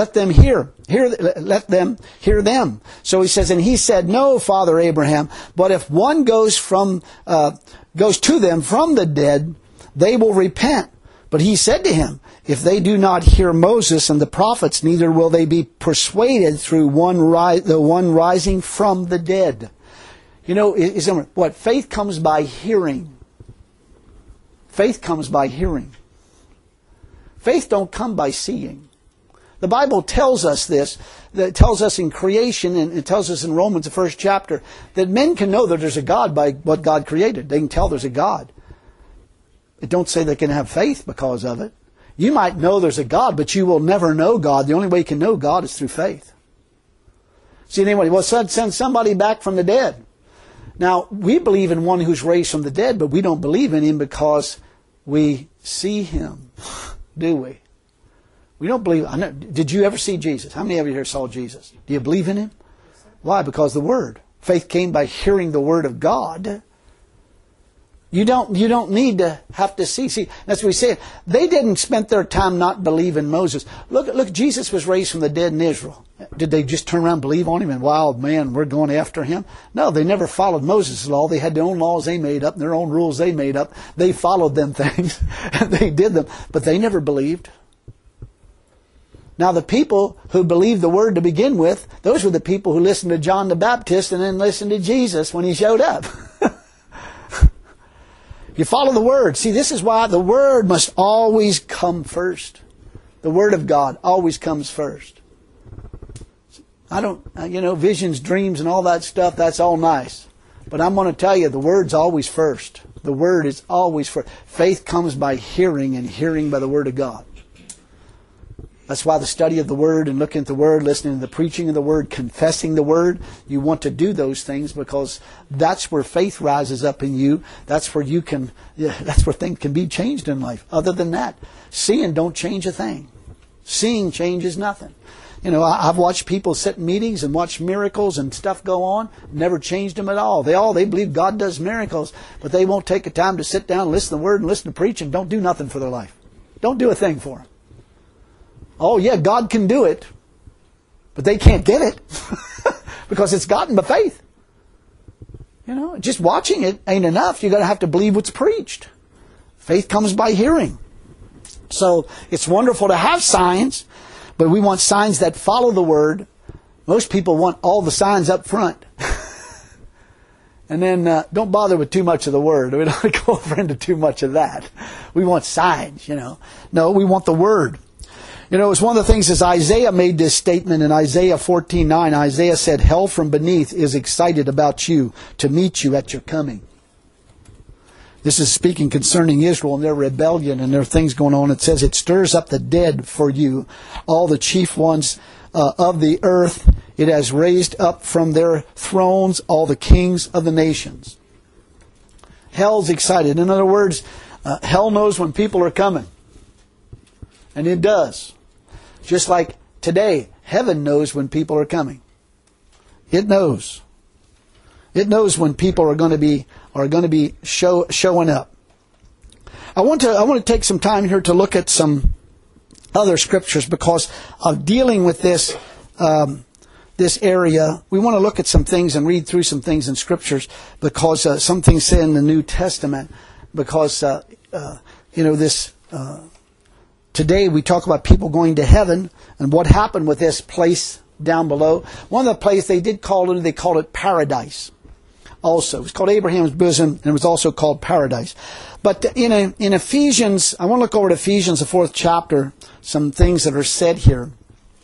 hear them. So he says, and he said, no, Father Abraham, but if one goes to them from the dead, they will repent. But he said to him, if they do not hear Moses and the prophets, neither will they be persuaded through the one rising from the dead. You know, what? Faith comes by hearing. Faith comes by hearing. Faith don't come by seeing. The Bible tells us this. It tells us in creation, and it tells us in Romans, the 1st chapter, that men can know that there's a God by what God created. They can tell there's a God. It don't say they can have faith because of it. You might know there's a God, but you will never know God. The only way you can know God is through faith. See, anyway, well, send somebody back from the dead. Now, we believe in one who's raised from the dead, but we don't believe in him because we see him, do we? We don't believe. Did you ever see Jesus? How many of you here saw Jesus? Do you believe in him? Why? Because the Word. Faith came by hearing the Word of God. You don't need to have to see. See, that's what we said. They didn't spend their time not believing Moses. Look, Jesus was raised from the dead in Israel. Did they just turn around and believe on him and, wow, man, we're going after him? No, they never followed Moses' law. They had their own laws they made up and their own rules they made up. They followed them things and they did them, but they never believed. Now, the people who believed the Word to begin with, those were the people who listened to John the Baptist and then listened to Jesus when he showed up. You follow the Word. See, this is why the Word must always come first. The Word of God always comes first. Visions, dreams, and all that stuff, that's all nice. But I'm going to tell you, the Word's always first. The Word is always first. Faith comes by hearing, and hearing by the Word of God. That's why the study of the Word and looking at the Word, listening to the preaching of the Word, confessing the Word, you want to do those things because that's where faith rises up in you. That's where that's where things can be changed in life. Other than that, seeing don't change a thing. Seeing changes nothing. I've watched people sit in meetings and watch miracles and stuff go on. Never changed them at all. They believe God does miracles, but they won't take the time to sit down, listen to the Word, and listen to preaching. Don't do nothing for their life. Don't do a thing for them. Oh, yeah, God can do it, but they can't get it because it's gotten by faith. Just watching it ain't enough. You're going to have to believe what's preached. Faith comes by hearing. So it's wonderful to have signs, but we want signs that follow the Word. Most people want all the signs up front. And then don't bother with too much of the Word. We don't go over into too much of that. We want signs, No, we want the Word. It's one of the things as Isaiah made this statement in Isaiah 14:9. Isaiah said, hell from beneath is excited about you to meet you at your coming. This is speaking concerning Israel and their rebellion and their things going on. It says it stirs up the dead for you, all the chief ones of the earth. It has raised up from their thrones all the kings of the nations. Hell's excited. In other words, hell knows when people are coming. And it does. Just like today, heaven knows when people are coming. It knows. It knows when people are going to be showing up. I want to take some time here to look at some other scriptures because of dealing with this this area, we want to look at some things and read through some things in Scriptures, because some things say in the New Testament, because, today we talk about people going to heaven and what happened with this place down below. One of the places they called it paradise also. It was called Abraham's bosom, and it was also called paradise. But in Ephesians, I want to look over to Ephesians, the 4th chapter, some things that are said here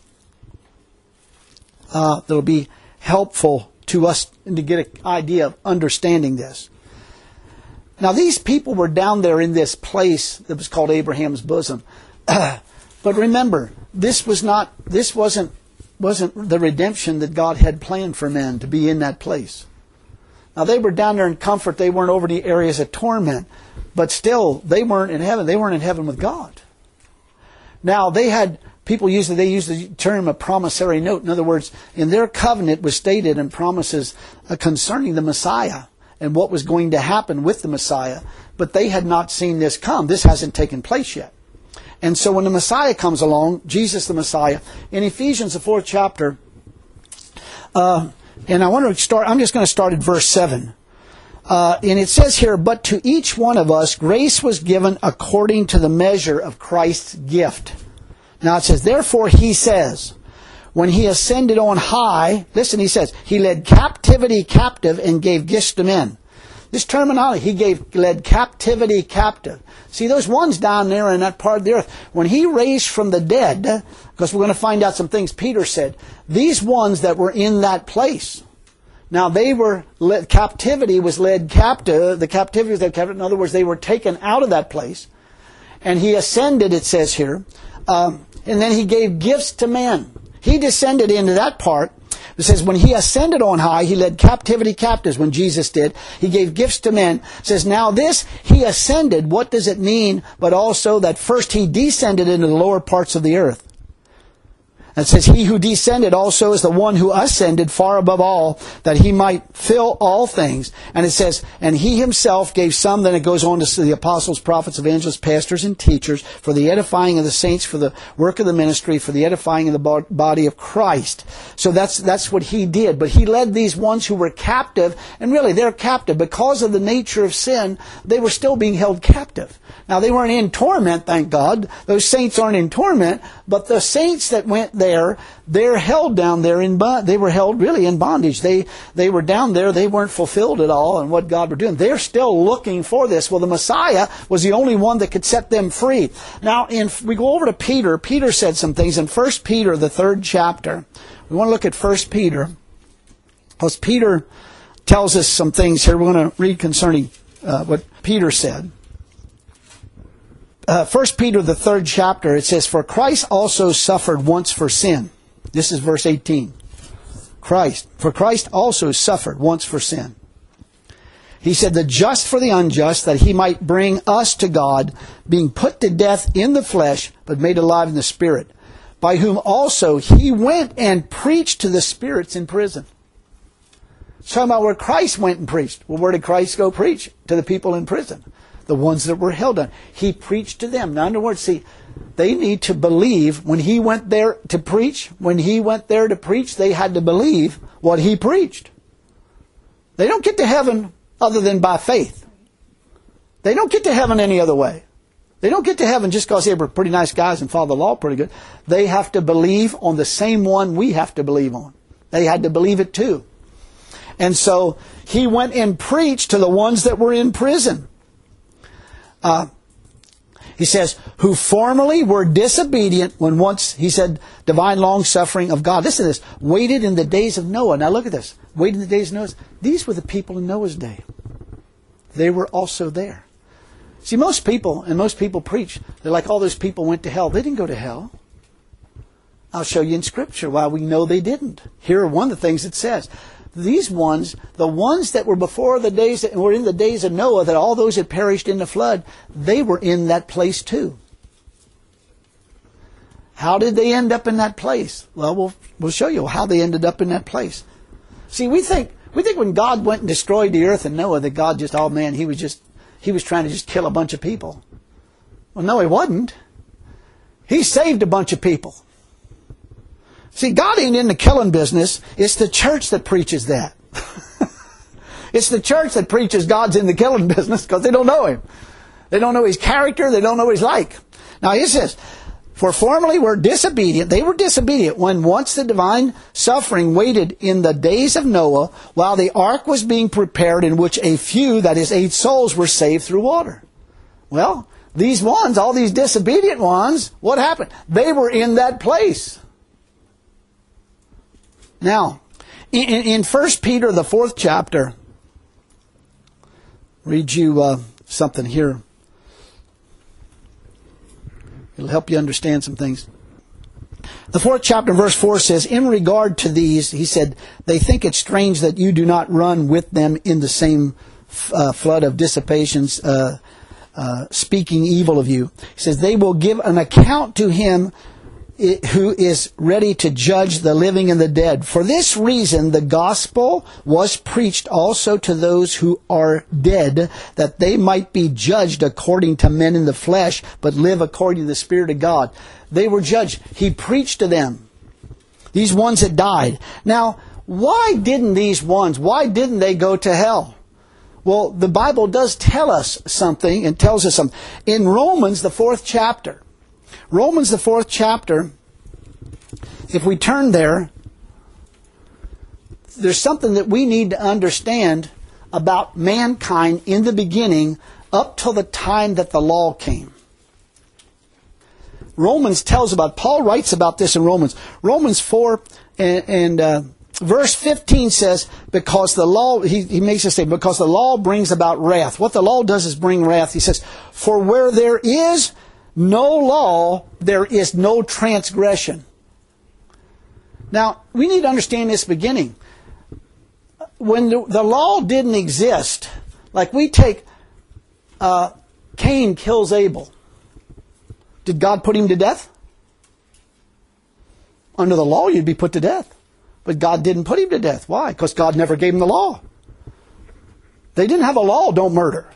that will be helpful to us and to get an idea of understanding this. Now, these people were down there in this place that was called Abraham's bosom. But remember, this wasn't the redemption that God had planned for men, to be in that place. Now, they were down there in comfort. They weren't over the areas of torment. But still, they weren't in heaven. They weren't in heaven with God. Now, people use the term a promissory note. In other words, in their covenant was stated in promises concerning the Messiah and what was going to happen with the Messiah. But they had not seen this come. This hasn't taken place yet. And so when the Messiah comes along, Jesus the Messiah, in Ephesians, the 4th chapter, and I'm just going to start at verse 7. And it says here, "But to each one of us grace was given according to the measure of Christ's gift." Now it says, "Therefore he says, when he ascended on high," listen, he says, "he led captivity captive and gave gifts to men." This terminology, led captivity captive. See, those ones down there in that part of the earth, when he raised from the dead, because we're going to find out some things Peter said, these ones that were in that place, now captivity was led captive, the captivity was led captive, in other words, they were taken out of that place, and he ascended, it says here, and then he gave gifts to men. He descended into that part. It says, when he ascended on high, he led captivity captives, when Jesus did. He gave gifts to men. It says, now this, he ascended, what does it mean? But also that first he descended into the lower parts of the earth. And it says, he who descended also is the one who ascended far above all, that he might fill all things. And it says, and he himself gave some, then it goes on to say the apostles, prophets, evangelists, pastors, and teachers, for the edifying of the saints, for the work of the ministry, for the edifying of the body of Christ. So that's what he did. But he led these ones who were captive, and really they're captive. Because of the nature of sin, they were still being held captive. Now, they weren't in torment, thank God. Those saints aren't in torment, but the saints that went there, they're held down there they were held really in bondage. They were down there, they weren't fulfilled at all in what God were doing. They're still looking for this. Well, the Messiah was the only one that could set them free. Now, we go over to Peter. Peter said some things in 1 Peter, the 3rd chapter. We want to look at 1 Peter, because Peter tells us some things here. We're going to read concerning what Peter said. 1 Peter, the 3rd chapter, it says, for Christ also suffered once for sin. This is verse 18. For Christ also suffered once for sin. He said, the just for the unjust, that he might bring us to God, being put to death in the flesh, but made alive in the spirit, by whom also he went and preached to the spirits in prison. It's talking about where Christ went and preached. Well, where did Christ go preach? To the people in prison. The ones that were held on. He preached to them. Now, in other words, see, they need to believe when he went there to preach. When he went there to preach, they had to believe what he preached. They don't get to heaven other than by faith. They don't get to heaven any other way. They don't get to heaven just because they were pretty nice guys and followed the law pretty good. They have to believe on the same one we have to believe on. They had to believe it too. And so he went and preached to the ones that were in prison. He says, who formerly were disobedient when once, he said, divine long-suffering of God. Listen to this. Waited in the days of Noah. Now look at this. Waited in the days of Noah. These were the people in Noah's day. They were also there. See, most people preach, they're like, all those people went to hell. They didn't go to hell. I'll show you in Scripture why we know they didn't. Here are one of the things it says. These ones, the ones that were before the days, that were in the days of Noah, that all those had perished in the flood, they were in that place too. How did they end up in that place? Well, we'll show you how they ended up in that place. See, we think when God went and destroyed the earth and Noah, that God just, oh man, he was trying to just kill a bunch of people. Well, no, he wasn't. He saved a bunch of people. See, God ain't in the killing business. It's the church that preaches that. It's the church that preaches God's in the killing business because they don't know Him. They don't know His character. They don't know what He's like. Now He says, for formerly were disobedient. They were disobedient when once the divine suffering waited in the days of Noah while the ark was being prepared, in which a few, that is 8 souls, were saved through water. Well, these ones, all these disobedient ones, what happened? They were in that place. Now, in 1 Peter, the 4th chapter, read you something here. It'll help you understand some things. The 4th chapter, verse 4 says, in regard to these, he said, they think it strange that you do not run with them in the same flood of dissipations, speaking evil of you. He says, they will give an account to Him who is ready to judge the living and the dead. For this reason, the gospel was preached also to those who are dead, that they might be judged according to men in the flesh, but live according to the Spirit of God. They were judged. He preached to them. These ones that died. Now, why didn't they go to hell? Well, the Bible does tell us something, and tells us something. In Romans, the 4th chapter, if we turn there, there's something that we need to understand about mankind in the beginning up till the time that the law came. Romans tells about, Paul writes about this in Romans. Romans 4 and verse 15 says, because the law, he makes us say, because the law brings about wrath. What the law does is bring wrath. He says, for where there is no law, there is no transgression. Now, we need to understand this beginning. When the law didn't exist, like we take Cain kills Abel. Did God put him to death? Under the law, you'd be put to death. But God didn't put him to death. Why? Because God never gave him the law. They didn't have a law, don't murder.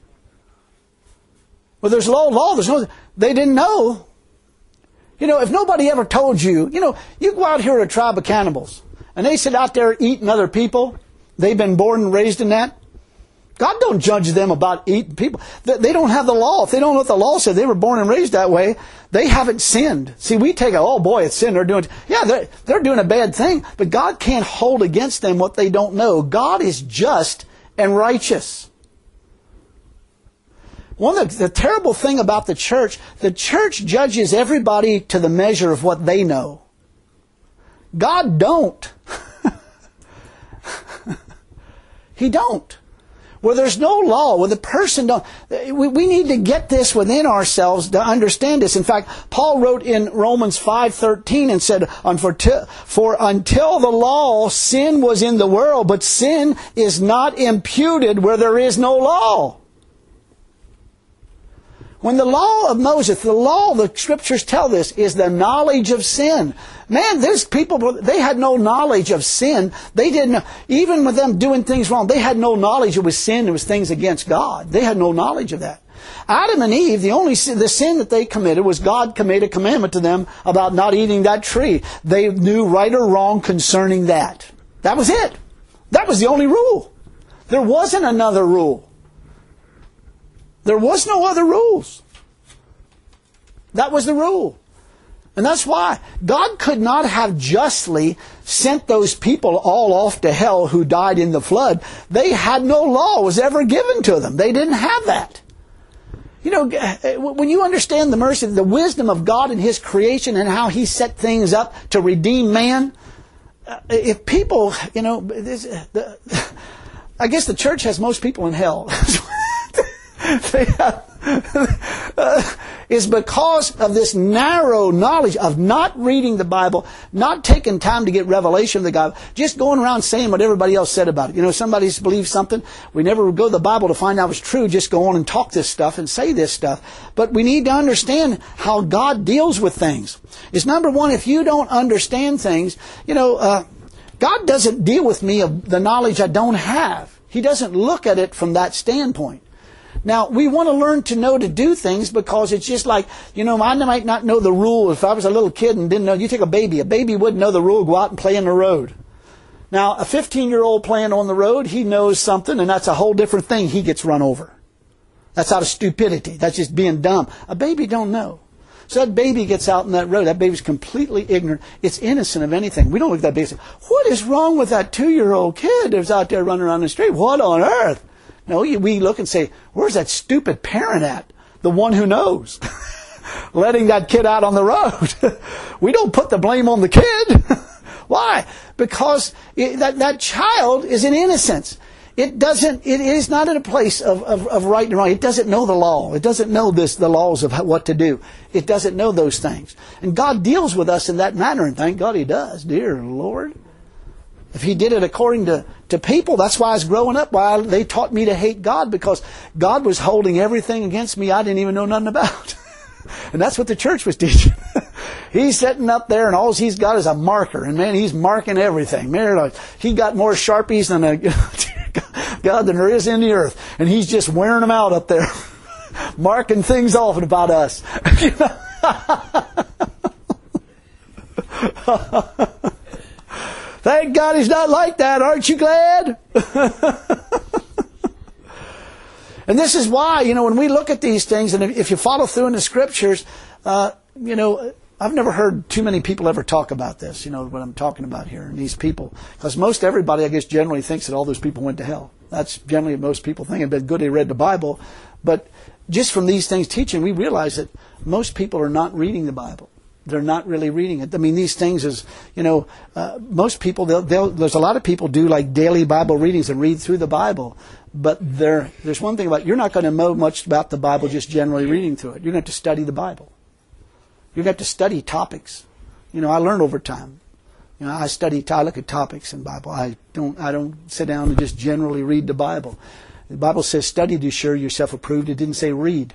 Well, there's law, there's no... They didn't know. You know, if nobody ever told you, you go out here to a tribe of cannibals, and they sit out there eating other people, they've been born and raised in that. God don't judge them about eating people. They don't have the law. If they don't know what the law said, they were born and raised that way, they haven't sinned. See, we take oh boy, it's sin, they're doing a bad thing, but God can't hold against them what they don't know. God is just and righteous. One of the terrible thing about the church judges everybody to the measure of what they know. God don't. He don't. Where there's no law, where the person don't... We need to get this within ourselves to understand this. In fact, Paul wrote in Romans 5:13 and said, for until the law, sin was in the world, but sin is not imputed where there is no law. When the law of Moses, the Scriptures tell this, is the knowledge of sin. Man, there's people, they had no knowledge of sin. They didn't know, even with them doing things wrong, they had no knowledge it was sin, it was things against God. They had no knowledge of that. Adam and Eve, the sin that they committed was God made a commandment to them about not eating that tree. They knew right or wrong concerning that. That was it. That was the only rule. There wasn't another rule. There was no other rules. That was the rule. And that's why God could not have justly sent those people all off to hell who died in the flood. They had no law was ever given to them. They didn't have that. When you understand the mercy, the wisdom of God in His creation and how He set things up to redeem man, if people, I guess the church has most people in hell. Is because of this narrow knowledge of not reading the Bible, not taking time to get revelation of the God, just going around saying what everybody else said about it. Somebody believes something, we never go to the Bible to find out it's true, just go on and talk this stuff and say this stuff. But we need to understand how God deals with things. It's number one, if you don't understand things, God doesn't deal with me of the knowledge I don't have. He doesn't look at it from that standpoint. Now, we want to learn to know to do things because it's just like, I might not know the rule. If I was a little kid and didn't know, you take a baby wouldn't know the rule, go out and play in the road. Now, a 15-year-old playing on the road, he knows something, and that's a whole different thing. He gets run over. That's out of stupidity. That's just being dumb. A baby don't know. So that baby gets out on that road. That baby's completely ignorant. It's innocent of anything. We don't look at that baby and say, what is wrong with that 2-year-old kid that's out there running around the street? What on earth? No, we look and say, where's that stupid parent at? The one who knows. Letting that kid out on the road. We don't put the blame on the kid. Why? Because that child is in innocence. It is not in a place of right and wrong. It doesn't know the law. It doesn't know the laws of what to do. It doesn't know those things. And God deals with us in that manner, and thank God He does. Dear Lord. If He did it according to people, that's why I was growing up, why they taught me to hate God, because God was holding everything against me I didn't even know nothing about. And that's what the church was teaching. He's sitting up there and all he's got is a marker. And man, he's marking everything. Man, he got more Sharpies than God than there is in the earth. And he's just wearing them out up there. Marking things off about us. Thank God He's not like that. Aren't you glad? And this is why, when we look at these things, and if you follow through in the Scriptures, I've never heard too many people ever talk about this, what I'm talking about here, and these people. Because most everybody, I guess, generally thinks that all those people went to hell. That's generally what most people think. It'd been good they read the Bible. But just from these things teaching, we realize that most people are not reading the Bible. They're not really reading it. I mean, these things is, most people, there's a lot of people do like daily Bible readings and read through the Bible. But there's one thing about, you're not going to know much about the Bible just generally reading through it. You're going to have to study the Bible. You're going to have to study topics. I learned over time. I look at topics in the Bible. I don't sit down and just generally read the Bible. The Bible says study to show yourself approved. It didn't say read.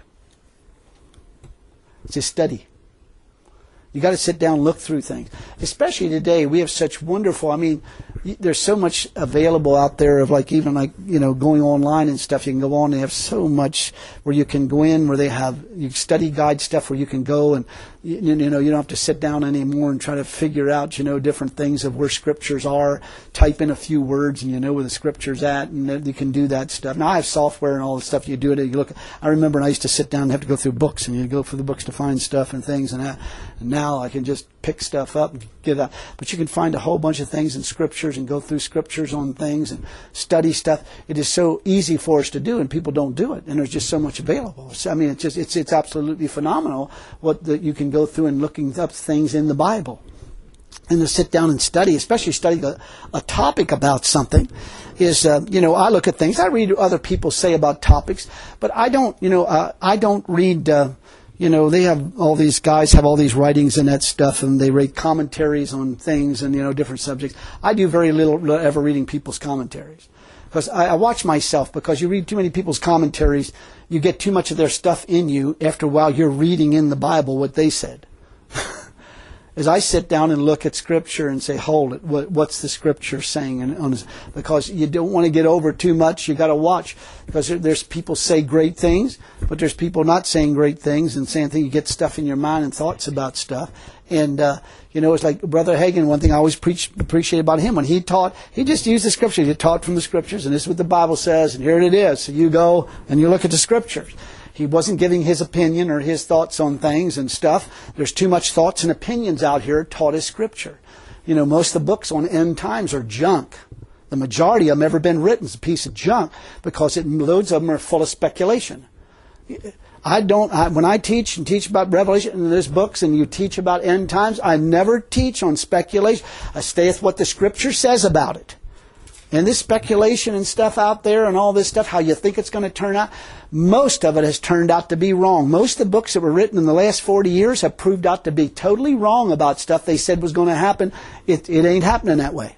It says study. You got to sit down and look through things. Especially today, we have such wonderful, there's so much available out there of going online and stuff. You can go on and they have so much where you can go in, where they have study guide stuff where you can go and, you don't have to sit down anymore and try to figure out, different things of where Scriptures are. Type in a few words and you know where the Scripture's at, and you can do that stuff. Now, I have software and all the stuff. You do it, you look. I remember I used to sit down and have to go through books, and you go for the books to find stuff and things and that. And now I can just pick stuff up and get out. But you can find a whole bunch of things in Scriptures and go through Scriptures on things and study stuff. It is so easy for us to do, and people don't do it. And there's just so much available. So, it's absolutely phenomenal what you can go through and looking up things in the Bible. And to sit down and study, especially study a topic about something, is, I look at things. I read what other people say about topics, but I don't read... they have all these guys have all these writings and that stuff, and they write commentaries on things and, different subjects. I do very little ever reading people's commentaries. Because I watch myself, because you read too many people's commentaries, you get too much of their stuff in you. After a while, you're reading in the Bible what they said. As I sit down and look at Scripture and say, hold it, what's the Scripture saying? Because you don't want to get over too much. You got to watch, because there's people say great things, but there's people not saying great things and saying things. You get stuff in your mind and thoughts about stuff. And, it's like Brother Hagin, one thing I always appreciate about him, when he taught, he just used the Scriptures. He taught from the Scriptures, and this is what the Bible says, and here it is. So you go and you look at the Scriptures. He wasn't giving his opinion or his thoughts on things and stuff. There's too much thoughts and opinions out here taught as Scripture. Most of the books on end times are junk. The majority of them ever been written is a piece of junk, because loads of them are full of speculation. When I teach about Revelation and there's books and you teach about end times, I never teach on speculation. I stay with what the Scripture says about it. And this speculation and stuff out there and all this stuff, how you think it's going to turn out, most of it has turned out to be wrong. Most of the books that were written in the last 40 years have proved out to be totally wrong about stuff they said was going to happen. It ain't happening that way.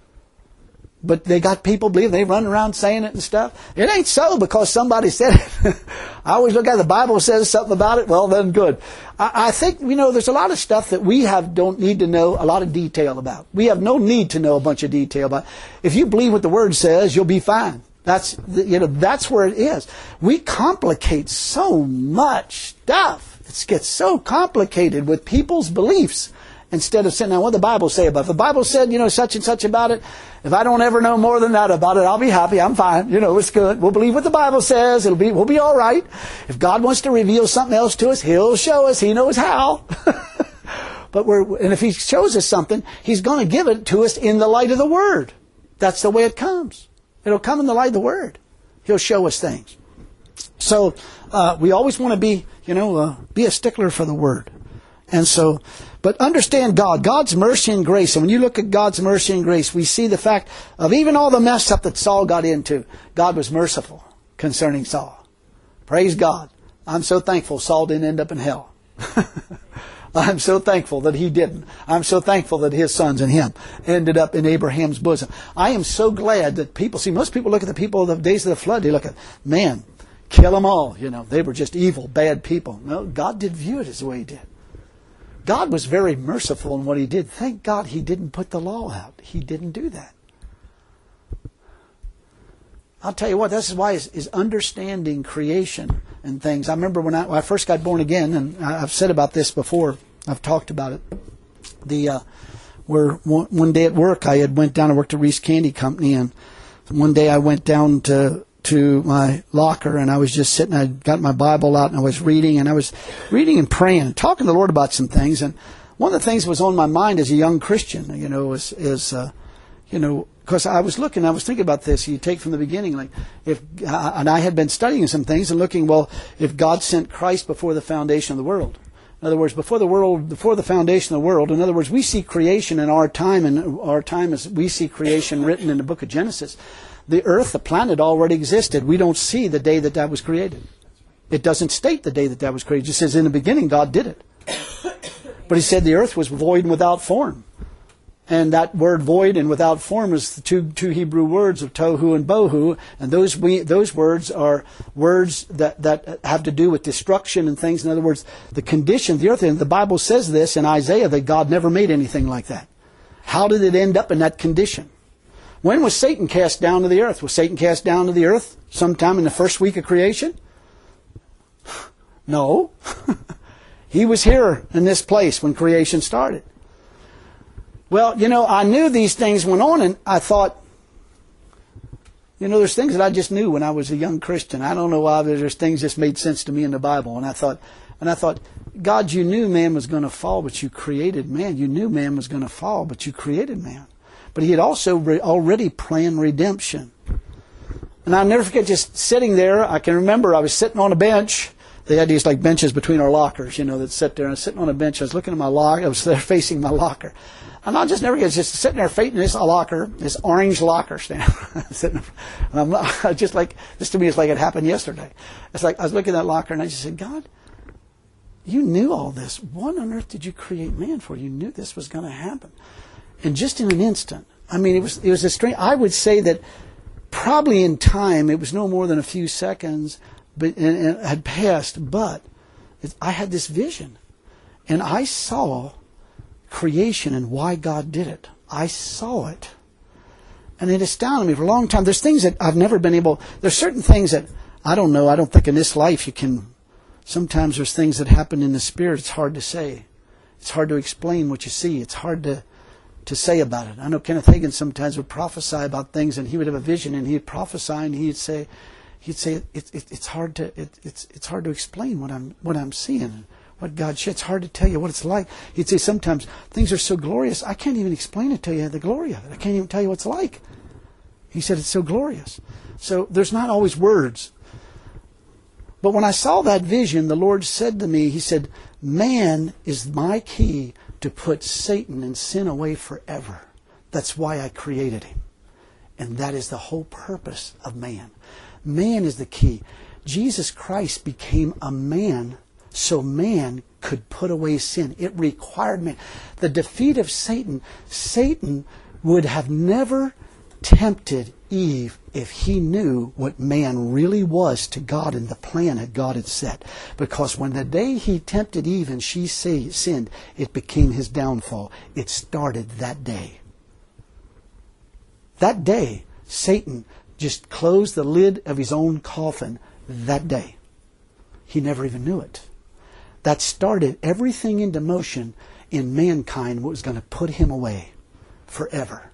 But they got people believing, they run around saying it and stuff. It ain't so because somebody said it. I always look at the Bible says something about it. Well, then good. I think, there's a lot of stuff that we don't need to know a lot of detail about. We have no need to know a bunch of detail about. If you believe what the Word says, you'll be fine. That's where it is. We complicate so much stuff. It gets so complicated with people's beliefs instead of saying, now what the Bible say about it. If the Bible said, such and such about it, if I don't ever know more than that about it, I'll be happy. I'm fine. It's good. We'll believe what the Bible says. We'll be all right. If God wants to reveal something else to us, He'll show us. He knows how. And if He shows us something, He's going to give it to us in the light of the Word. That's the way it comes. It'll come in the light of the Word. He'll show us things. So we always want to be a stickler for the Word. And so, but understand God's mercy and grace. And when you look at God's mercy and grace, we see the fact of even all the mess up that Saul got into, God was merciful concerning Saul. Praise God. I'm so thankful Saul didn't end up in hell. I'm so thankful that he didn't. I'm so thankful that his sons and him ended up in Abraham's bosom. I am so glad that most people look at the people of the days of the flood, they look at, man, kill them all. They were just evil, bad people. No, God did view it as the way He did. God was very merciful in what He did. Thank God He didn't put the law out. He didn't do that. I'll tell you what, this is why is understanding creation and things. I remember when I first got born again, and I've said about this before, I've talked about it. Where one day at work, I had went down and worked at Reese Candy Company, and one day I went down to my locker, and I was just sitting, I got my Bible out, and I was reading and praying, and talking to the Lord about some things. And one of the things that was on my mind as a young Christian, because I was thinking about this. You take from the beginning, and I had been studying some things and looking, if God sent Christ before the foundation of the world. In other words, before the foundation of the world, in other words, we see creation in our time, and our time is we see creation written in the book of Genesis. The earth, the planet already existed. We don't see the day that was created. It doesn't state the day that was created. It just says in the beginning God did it. But He said the earth was void and without form. And that word void and without form is the two Hebrew words of tohu and bohu. And those words are words that have to do with destruction and things. In other words, the condition of the earth. And the Bible says this in Isaiah that God never made anything like that. How did it end up in that condition? When was Satan cast down to the earth? Was Satan cast down to the earth sometime in the first week of creation? No. He was here in this place when creation started. Well, I knew these things went on, and I thought, there's things that I just knew when I was a young Christian. I don't know why, but there's things just made sense to me in the Bible. And I thought, God, you knew man was going to fall, but you created man. You knew man was going to fall, but you created man. But He had also already planned redemption. And I'll never forget just sitting there. I can remember I was sitting on a bench. They had these benches between our lockers, that sit there. And I was sitting on a bench. I was looking at my locker. I was there facing my locker. And I'll just never forget just sitting there facing this locker, this orange locker stand. And this to me is like it happened yesterday. It's like I was looking at that locker and I just said, God, You knew all this. What on earth did You create man for? You knew this was going to happen. And just in an instant, it was a strange. I would say that probably in time, it was no more than a few seconds, but and had passed. But I had this vision, and I saw creation and why God did it. I saw it, and it astounded me for a long time. There's things that I've never been able. There's certain things that I don't know. I don't think in this life you can. Sometimes there's things that happen in the spirit. It's hard to say. It's hard to explain what you see. It's hard to say about it. I know Kenneth Hagin sometimes would prophesy about things, and he would have a vision, and he'd prophesy, and he'd say it's hard to explain what I'm seeing, what God showed. It's hard to tell you what it's like. He'd say sometimes things are so glorious, I can't even explain it to you, the glory of it. I can't even tell you what it's like. He said it's so glorious. So there's not always words. But when I saw that vision, the Lord said to me, He said, man is my key to put Satan and sin away forever. That's why I created him. And that is the whole purpose of man. Man is the key. Jesus Christ became a man so man could put away sin. It required man. The defeat of Satan would have never tempted Eve if he knew what man really was to God and the plan that God had set. Because when the day he tempted Eve and she sinned, it became his downfall. It started that day. That day, Satan just closed the lid of his own coffin that day. He never even knew it. That started everything into motion in mankind what was going to put him away forever.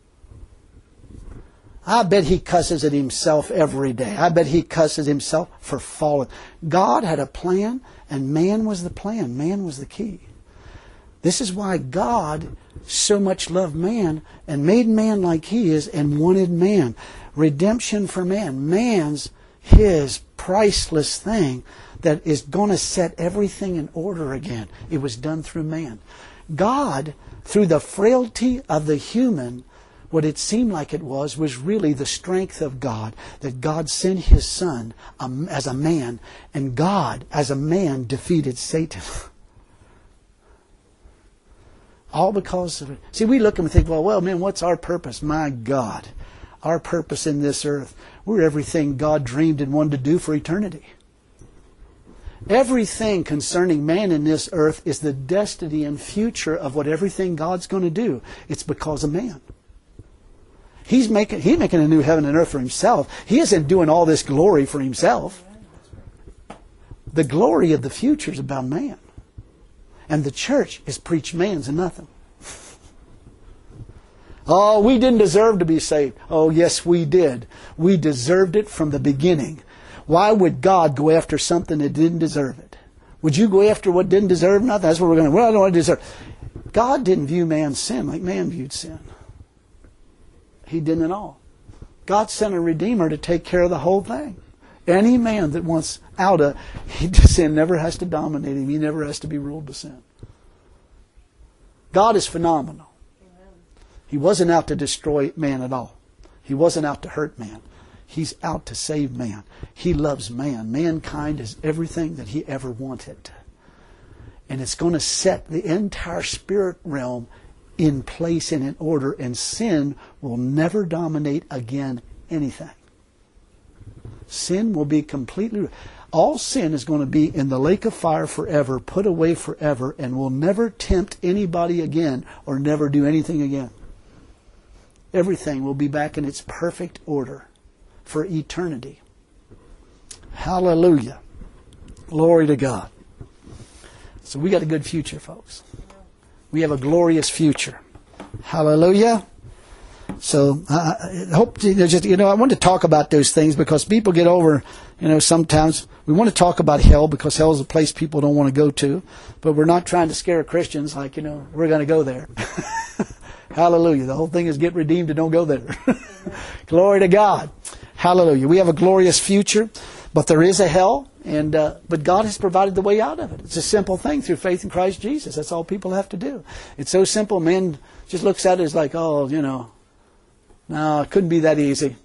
I bet he cusses at himself every day. I bet he cusses himself for falling. God had a plan, and man was the plan. Man was the key. This is why God so much loved man and made man like he is and wanted man. Redemption for man. Man's his priceless thing that is going to set everything in order again. It was done through man. God, through the frailty of the human, what it seemed like it was really the strength of God, that God sent His Son as a man, and God, as a man, defeated Satan. All because of it. See, we look and we think, well, man, what's our purpose? My God, our purpose in this earth, we're everything God dreamed and wanted to do for eternity. Everything concerning man in this earth is the destiny and future of what everything God's going to do. It's because of man. He's making a new heaven and earth for Himself. He isn't doing all this glory for Himself. The glory of the future is about man. And the church is preach man's and nothing. Oh, we didn't deserve to be saved. Oh, yes, we did. We deserved it from the beginning. Why would God go after something that didn't deserve it? Would you go after what didn't deserve nothing? That's what we're going to. Well, I don't want to deserve. God didn't view man's sin like man viewed sin. He didn't at all. God sent a Redeemer to take care of the whole thing. Any man that wants out of sin never has to dominate him. He never has to be ruled by sin. God is phenomenal. Amen. He wasn't out to destroy man at all. He wasn't out to hurt man. He's out to save man. He loves man. Mankind is everything that He ever wanted. And it's going to set the entire spirit realm in place and in order, and sin will never dominate again anything. Sin will be completely... All sin is going to be in the lake of fire forever, put away forever, and will never tempt anybody again or never do anything again. Everything will be back in its perfect order for eternity. Hallelujah. Glory to God. So we got a good future, folks. We have a glorious future. Hallelujah. So I hope I want to talk about those things because people get over, sometimes we want to talk about hell because hell is a place people don't want to go to, but we're not trying to scare Christians like, we're going to go there. Hallelujah. The whole thing is get redeemed and don't go there. Glory to God. Hallelujah. We have a glorious future, but there is a hell. But God has provided the way out of it. It's a simple thing through faith in Christ Jesus. That's all people have to do. It's so simple. Man just looks at it as like, no, it couldn't be that easy.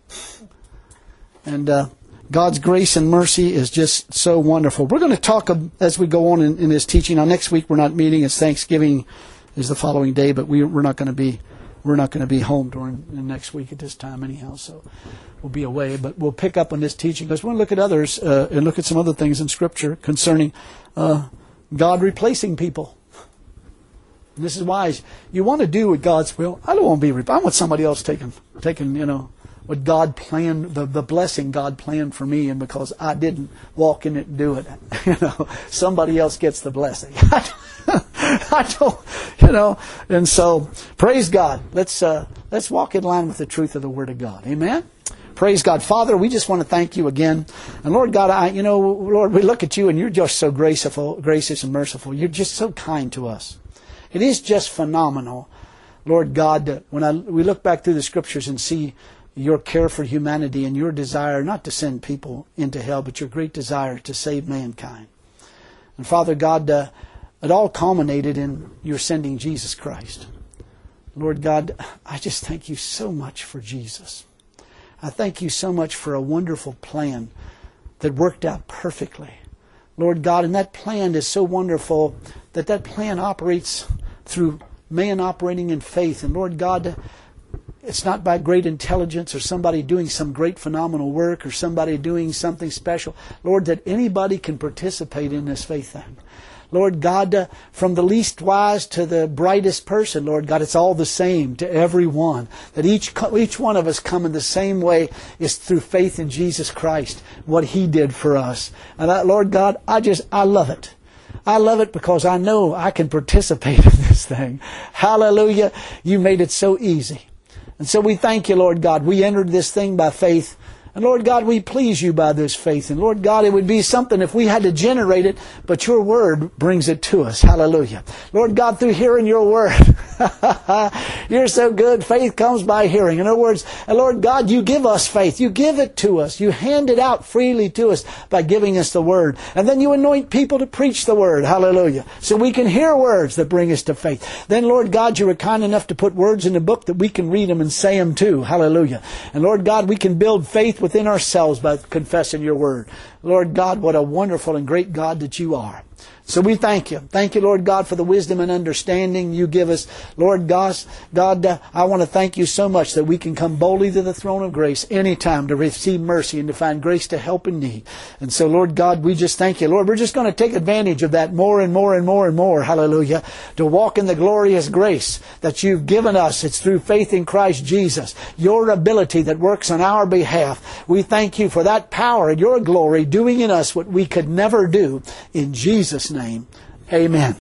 And God's grace and mercy is just so wonderful. We're going to talk as we go on in this teaching. Now, next week we're not meeting. It's Thanksgiving is the following day, but we're not going to be home during the next week at this time anyhow. So we'll be away, but we'll pick up on this teaching because we're going to look at others and look at some other things in Scripture concerning God replacing people. And this is wise. You want to do what God's will. I don't want to be replaced. I want somebody else taking what God planned, the blessing God planned for me, and because I didn't walk in it and do it, somebody else gets the blessing. I don't, and so praise God. Let's walk in line with the truth of the Word of God. Amen. Praise God. Father, we just want to thank You again. And Lord God, Lord, we look at You and You're just so gracious and merciful. You're just so kind to us. It is just phenomenal, Lord God, that we look back through the Scriptures and see Your care for humanity and Your desire not to send people into hell, but Your great desire to save mankind. And Father God, it all culminated in Your sending Jesus Christ. Lord God, I just thank You so much for Jesus. I thank You so much for a wonderful plan that worked out perfectly. Lord God, and that plan is so wonderful that plan operates through man operating in faith. And Lord God, it's not by great intelligence or somebody doing some great phenomenal work or somebody doing something special. Lord, that anybody can participate in this faith thing. Lord God, from the least wise to the brightest person, Lord God, it's all the same to everyone. That each one of us come in the same way is through faith in Jesus Christ, what He did for us. And Lord God, I love it. I love it because I know I can participate in this thing. Hallelujah. You made it so easy. And so we thank You, Lord God. We entered this thing by faith. And Lord God, we please You by this faith. And Lord God, it would be something if we had to generate it, but Your Word brings it to us. Hallelujah. Lord God, through hearing Your Word, You're so good. Faith comes by hearing. In other words, Lord God, You give us faith. You give it to us. You hand it out freely to us by giving us the Word. And then You anoint people to preach the Word. Hallelujah. So we can hear words that bring us to faith. Then, Lord God, You were kind enough to put words in the book that we can read them and say them too. Hallelujah. And Lord God, we can build faith within ourselves by confessing Your Word. Lord God, what a wonderful and great God that You are. So we thank You. Thank You, Lord God, for the wisdom and understanding You give us. Lord God, I want to thank You so much that we can come boldly to the throne of grace anytime to receive mercy and to find grace to help in need. And so, Lord God, we just thank You. Lord, we're just going to take advantage of that more and more and more and more. Hallelujah. To walk in the glorious grace that You've given us. It's through faith in Christ Jesus. Your ability that works on our behalf. We thank You for that power and Your glory doing in us what we could never do. In Jesus' name, amen.